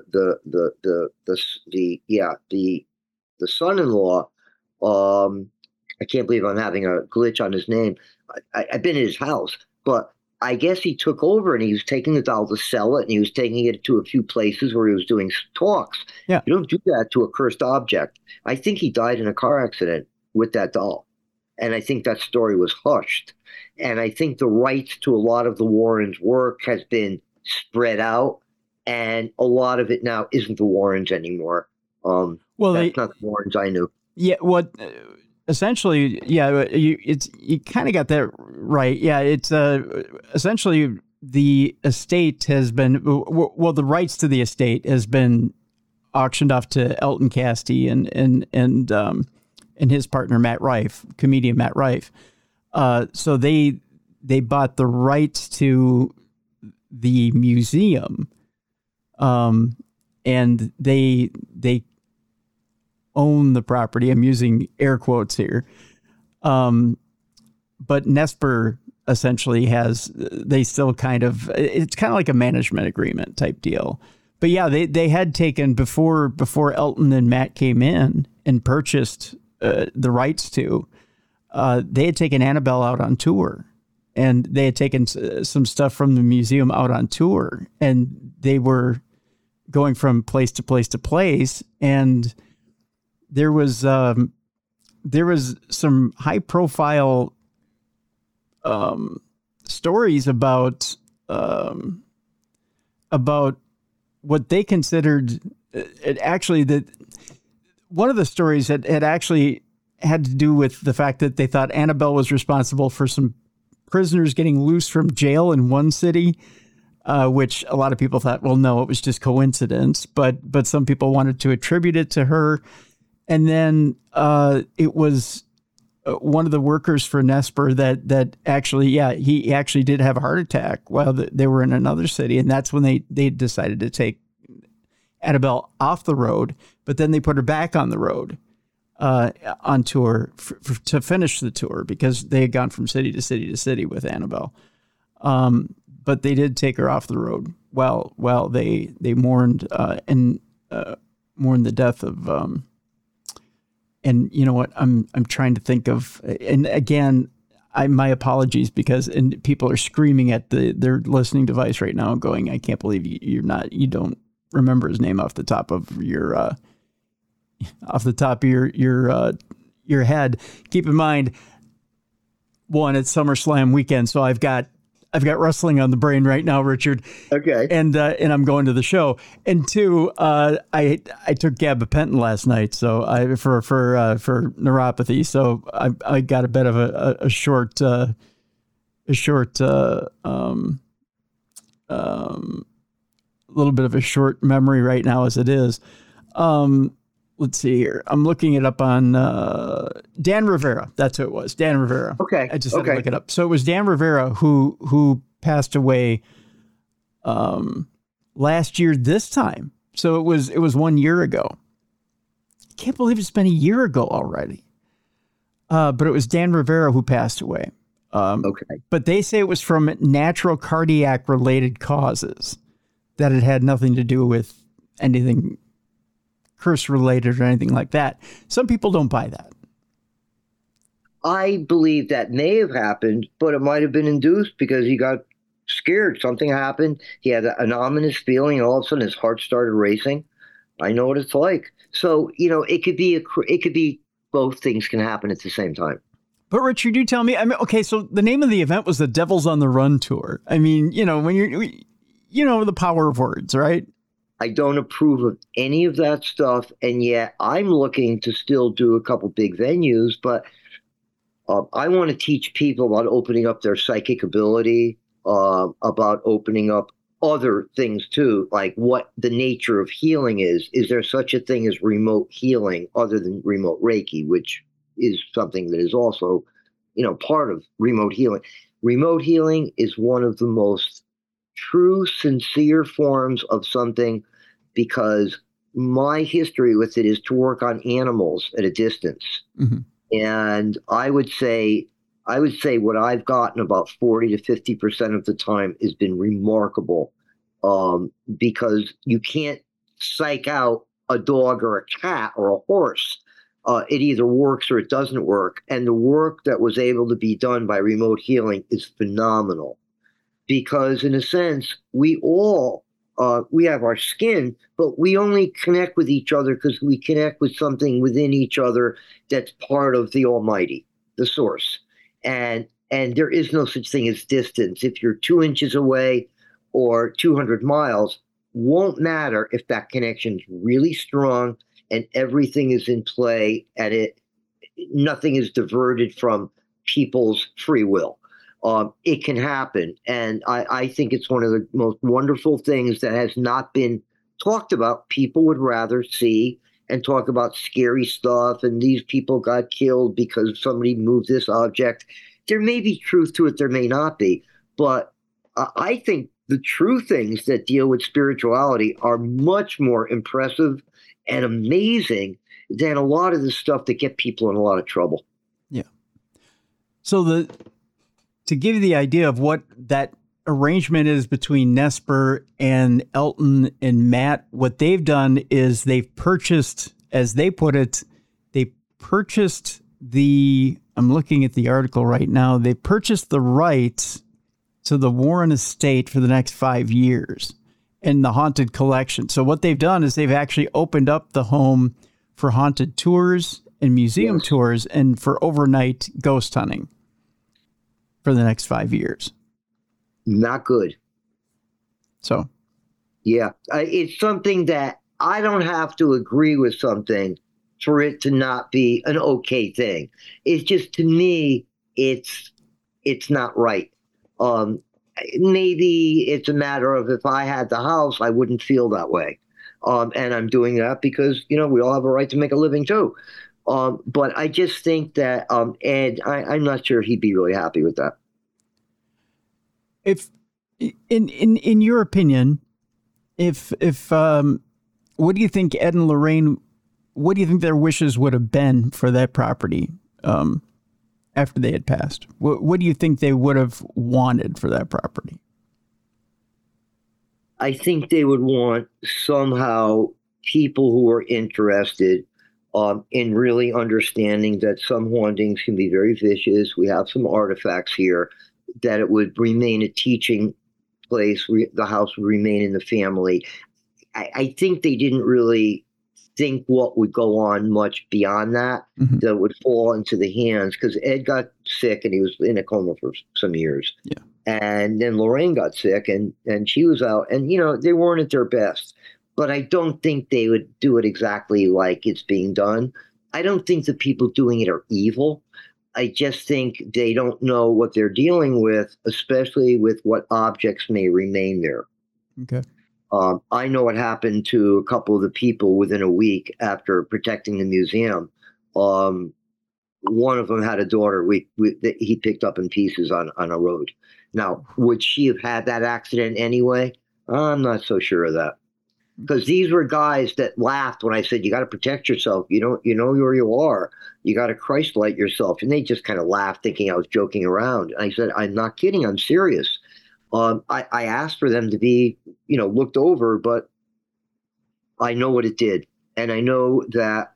son-in-law. I can't believe I'm having a glitch on his name. I've been in his house, but I guess he took over and he was taking the doll to sell it, and he was taking it to a few places where he was doing talks. Yeah. You don't do that to a cursed object. I think he died in a car accident with that doll. And I think that story was hushed. And I think the rights to a lot of the Warrens' work has been spread out, and a lot of it now isn't the Warrens anymore. Well, that's not the Warrens I knew. Yeah, what essentially, yeah, you kind of got that right. Yeah, it's essentially the estate has been, well, the rights to the estate has been auctioned off to Elton Castee and his partner Matt Rife, comedian Matt Rife. So they bought the rights to the museum, and they own the property. I'm using air quotes here. But Nesper essentially they still it's kind of like a management agreement type deal. But yeah, they had taken before Elton and Matt came in and purchased the rights to, they had taken Annabelle out on tour, and they had taken some stuff from the museum out on tour, and they were going from place to place to place. And there was some high profile stories about what they considered one of the stories had actually had to do with the fact that they thought Annabelle was responsible for some prisoners getting loose from jail in one city, which a lot of people thought, well, no, it was just coincidence. But some people wanted to attribute it to her. And then it was one of the workers for Nesper that actually, he actually did have a heart attack while they were in another city. And that's when they decided to take Annabelle off the road, but then they put her back on the road on tour to finish the tour, because they had gone from city to city to city with Annabelle. But they did take her off the road while they mourned mourned the death of. And you know what? I'm trying to think of, and again, my apologies, because people are screaming at their listening device right now, going, "I can't believe you don't remember his name off the top of your head." Keep in mind, one, it's SummerSlam weekend, so I've got wrestling on the brain right now, Richard. Okay. And I'm going to the show. And two, I took gabapentin last night, so for neuropathy. So I got a bit of a short little bit of a short memory right now as it is. Let's see here. I'm looking it up on Dan Rivera. That's who it was. Dan Rivera. Okay. I just had to look it up. So it was Dan Rivera who passed away last year this time. So it was 1 year ago. Can't believe it's been a year ago already. But it was Dan Rivera who passed away. Okay. But they say it was from natural cardiac related causes, that it had nothing to do with anything curse related or anything like that. Some people don't buy that. I believe that may have happened, but it might have been induced because he got scared. Something happened. He had an ominous feeling, and all of a sudden his heart started racing. I know what it's like. So, it could be both things can happen at the same time. But Richard, you tell me, okay, so the name of the event was the Devils on the Run Tour. I mean, when you're, the power of words, right? I don't approve of any of that stuff. And yet I'm looking to still do a couple big venues, but I want to teach people about opening up their psychic ability, about opening up other things too, like what the nature of healing is. Is there such a thing as remote healing other than remote Reiki, which is something that is also, part of remote healing. Remote healing is one of the most true, sincere forms of something, because my history with it is to work on animals at a distance. Mm-hmm. And I would say what I've gotten about 40 to 50% of the time has been remarkable, because you can't psych out a dog or a cat or a horse. It either works or it doesn't work. And the work that was able to be done by remote healing is phenomenal, because in a sense, we all, we have our skin, but we only connect with each other because we connect with something within each other that's part of the Almighty, the source. And there is no such thing as distance. If you're 2 inches away or 200 miles, won't matter if that connection's really strong and everything is in play, and nothing is diverted from people's free will. It can happen. And I think it's one of the most wonderful things that has not been talked about. People would rather see and talk about scary stuff, and these people got killed because somebody moved this object. There may be truth to it, there may not be. But I think the true things that deal with spirituality are much more impressive and amazing than a lot of the stuff that get people in a lot of trouble. Yeah. So to give you the idea of what that arrangement is between Nesper and Elton and Matt, what they've done is they've purchased, as they put it, I'm looking at the article right now, they purchased the rights to the Warren estate for the next 5 years in the haunted collection. So what they've done is they've actually opened up the home for haunted tours and museum tours and for overnight ghost hunting for the next 5 years. Not good. So, yeah, it's something that I don't have to agree with something for it to not be an okay thing. It's just, to me, it's not right. Maybe it's a matter of, if I had the house, I wouldn't feel that way. And I'm doing that because, we all have a right to make a living too. But I just think that Ed, I'm not sure he'd be really happy with that. If in your opinion, if what do you think Ed and Lorraine, what do you think their wishes would have been for that property after they had passed? What do you think they would have wanted for that property? I think they would want somehow people who are interested in really understanding that some hauntings can be very vicious. We have some artifacts here, that it would remain a teaching place. The house would remain in the family. I think they didn't really think what would go on much beyond that, that would fall into the hands, because Ed got sick and he was in a coma for some years. Yeah. And then Lorraine got sick and she was out, and, they weren't at their best. But I don't think they would do it exactly like it's being done. I don't think the people doing it are evil. I just think they don't know what they're dealing with, especially with what objects may remain there. Okay. I know what happened to a couple of the people within a week after protecting the museum. One of them had a daughter that he picked up in pieces on a road. Now, would she have had that accident anyway? I'm not so sure of that. Because these were guys that laughed when I said, you got to protect yourself. You know where you are. You got to Christ-light yourself. And they just kind of laughed, thinking I was joking around. And I said, I'm not kidding. I'm serious. I asked for them to be, looked over, but I know what it did. And I know that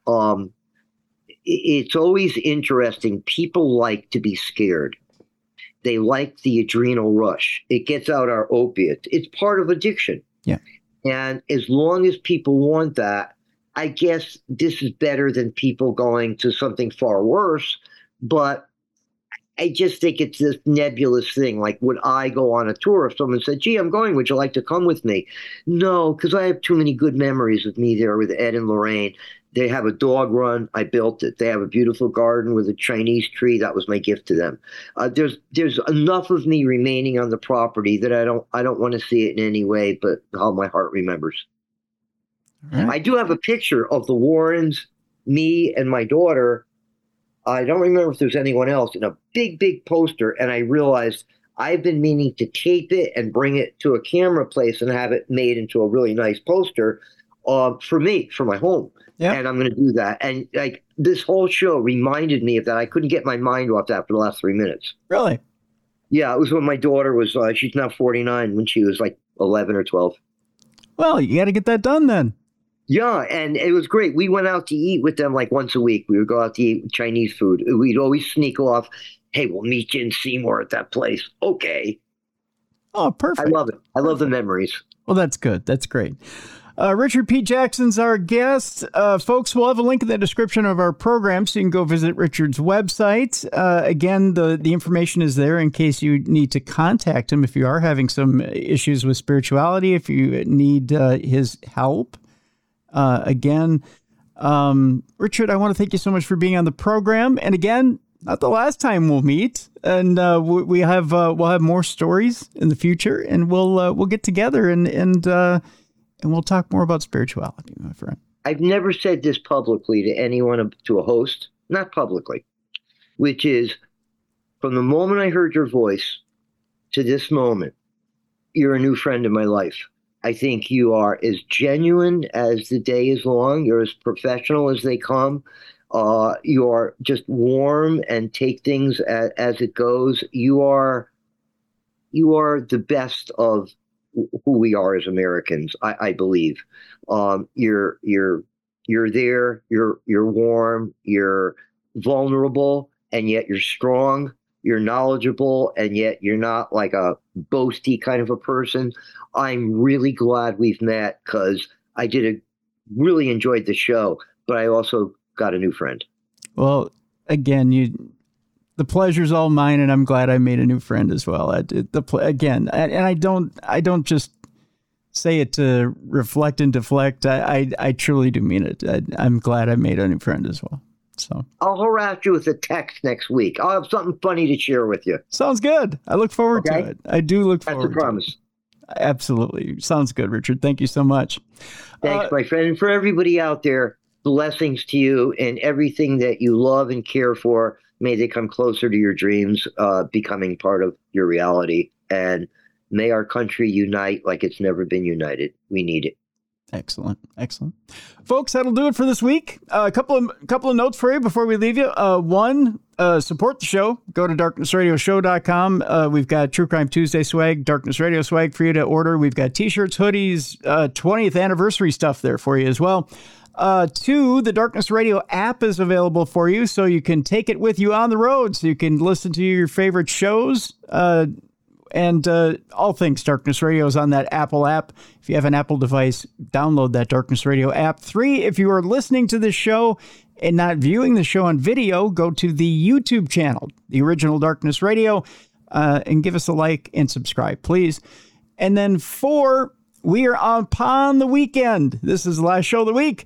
it's always interesting. People like to be scared. They like the adrenal rush. It gets out our opiates. It's part of addiction. Yeah. And as long as people want that, I guess this is better than people going to something far worse. But I just think it's this nebulous thing. Like, would I go on a tour if someone said, gee, I'm going, would you like to come with me? No, because I have too many good memories of me there with Ed and Lorraine. They have a dog run. I built it. They have a beautiful garden with a Chinese tree. That was my gift to them. There's enough of me remaining on the property that I don't want to see it in any way but how my heart remembers. Right. I do have a picture of the Warrens, me and my daughter. I don't remember if there's anyone else, in a big, big poster. And I realized I've been meaning to tape it and bring it to a camera place and have it made into a really nice poster for me, for my home. Yep. And I'm going to do that. And like this whole show reminded me of that. I couldn't get my mind off after the last 3 minutes. Really? Yeah, it was when my daughter was, she's now 49, when she was like 11 or 12. Well, you got to get that done then. Yeah, and it was great. We went out to eat with them like once a week. We would go out to eat Chinese food. We'd always sneak off. Hey, we'll meet you in Seymour at that place. Okay. Oh, perfect. I love it. I love the memories. Well, that's good. That's great. Richard P. Jackson's our guest. Folks, we'll have a link in the description of our program so you can go visit Richard's website. Again, the information is there in case you need to contact him if you are having some issues with spirituality, if you need his help. Again, Richard, I want to thank you so much for being on the program. And again, not the last time we'll meet, and we'll have more stories in the future, and we'll get together and we'll talk more about spirituality, my friend. I've never said this publicly to anyone, to a host, not publicly, which is, from the moment I heard your voice to this moment, you're a new friend in my life. I think you are as genuine as the day is long. You're as professional as they come. You are just warm and take things as it goes. You are the best of who we are as Americans, I believe. You're there. You're warm. You're vulnerable, and yet you're strong. You're knowledgeable, and yet you're not like a boasty kind of a person. I'm really glad we've met, because I really enjoyed the show, but I also got a new friend. Well, again, the pleasure's all mine, and I'm glad I made a new friend as well. I don't just say it to reflect and deflect. I truly do mean it. I'm glad I made a new friend as well. So I'll harass you with a text next week. I'll have something funny to share with you. Sounds good. I look forward to it. I do look forward to it. That's a promise. Absolutely. Sounds good, Richard. Thank you so much. Thanks, my friend. And for everybody out there, blessings to you and everything that you love and care for. May they come closer to your dreams, becoming part of your reality. And may our country unite like it's never been united. We need it. Excellent. Excellent. Folks, that'll do it for this week. A couple of notes for you before we leave you. One, support the show. Go to darknessradioshow.com. We've got True Crime Tuesday swag, Darkness Radio swag for you to order. We've got t-shirts, hoodies, 20th anniversary stuff there for you as well. Two, the Darkness Radio app is available for you, so you can take it with you on the road, so you can listen to your favorite shows, and all things Darkness Radio is on that Apple app. If you have an Apple device, download that Darkness Radio app. Three, if you are listening to this show and not viewing the show on video, go to the YouTube channel, The Original Darkness Radio, and give us a like and subscribe, please. And then four, we are upon the weekend. This is the last show of the week.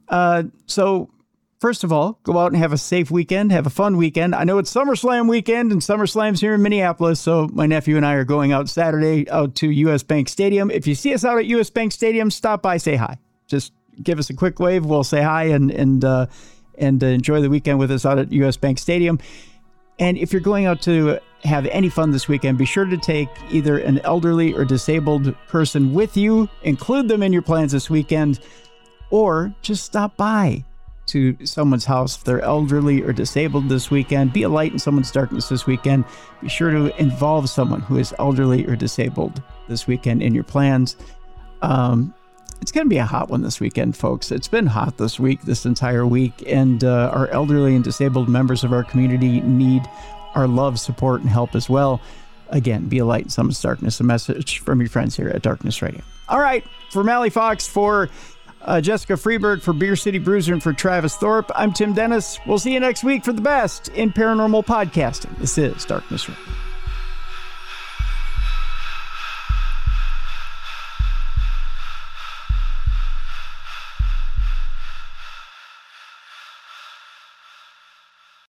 So first of all, go out and have a safe weekend, have a fun weekend. I know it's SummerSlam weekend, and SummerSlam's here in Minneapolis, so my nephew and I are going out Saturday out to US Bank Stadium. If you see us out at US Bank Stadium, stop by, say hi. Just give us a quick wave. We'll say hi and enjoy the weekend with us out at US Bank Stadium. And if you're going out to have any fun this weekend, be sure to take either an elderly or disabled person with you, include them in your plans this weekend, or just stop by to someone's house if they're elderly or disabled this weekend. Be a light in someone's darkness this weekend. Be sure to involve someone who is elderly or disabled this weekend in your plans. It's going to be a hot one this weekend, folks. It's been hot this entire week, and our elderly and disabled members of our community need our love, support, and help as well. Again, be a light in someone's darkness, a message from your friends here at Darkness Radio. All right, for Mally Fox, for Jessica Freeberg, for Beer City Bruiser, and for Travis Thorpe, I'm Tim Dennis. We'll see you next week for the best in paranormal podcasting. This is Darkness Radio.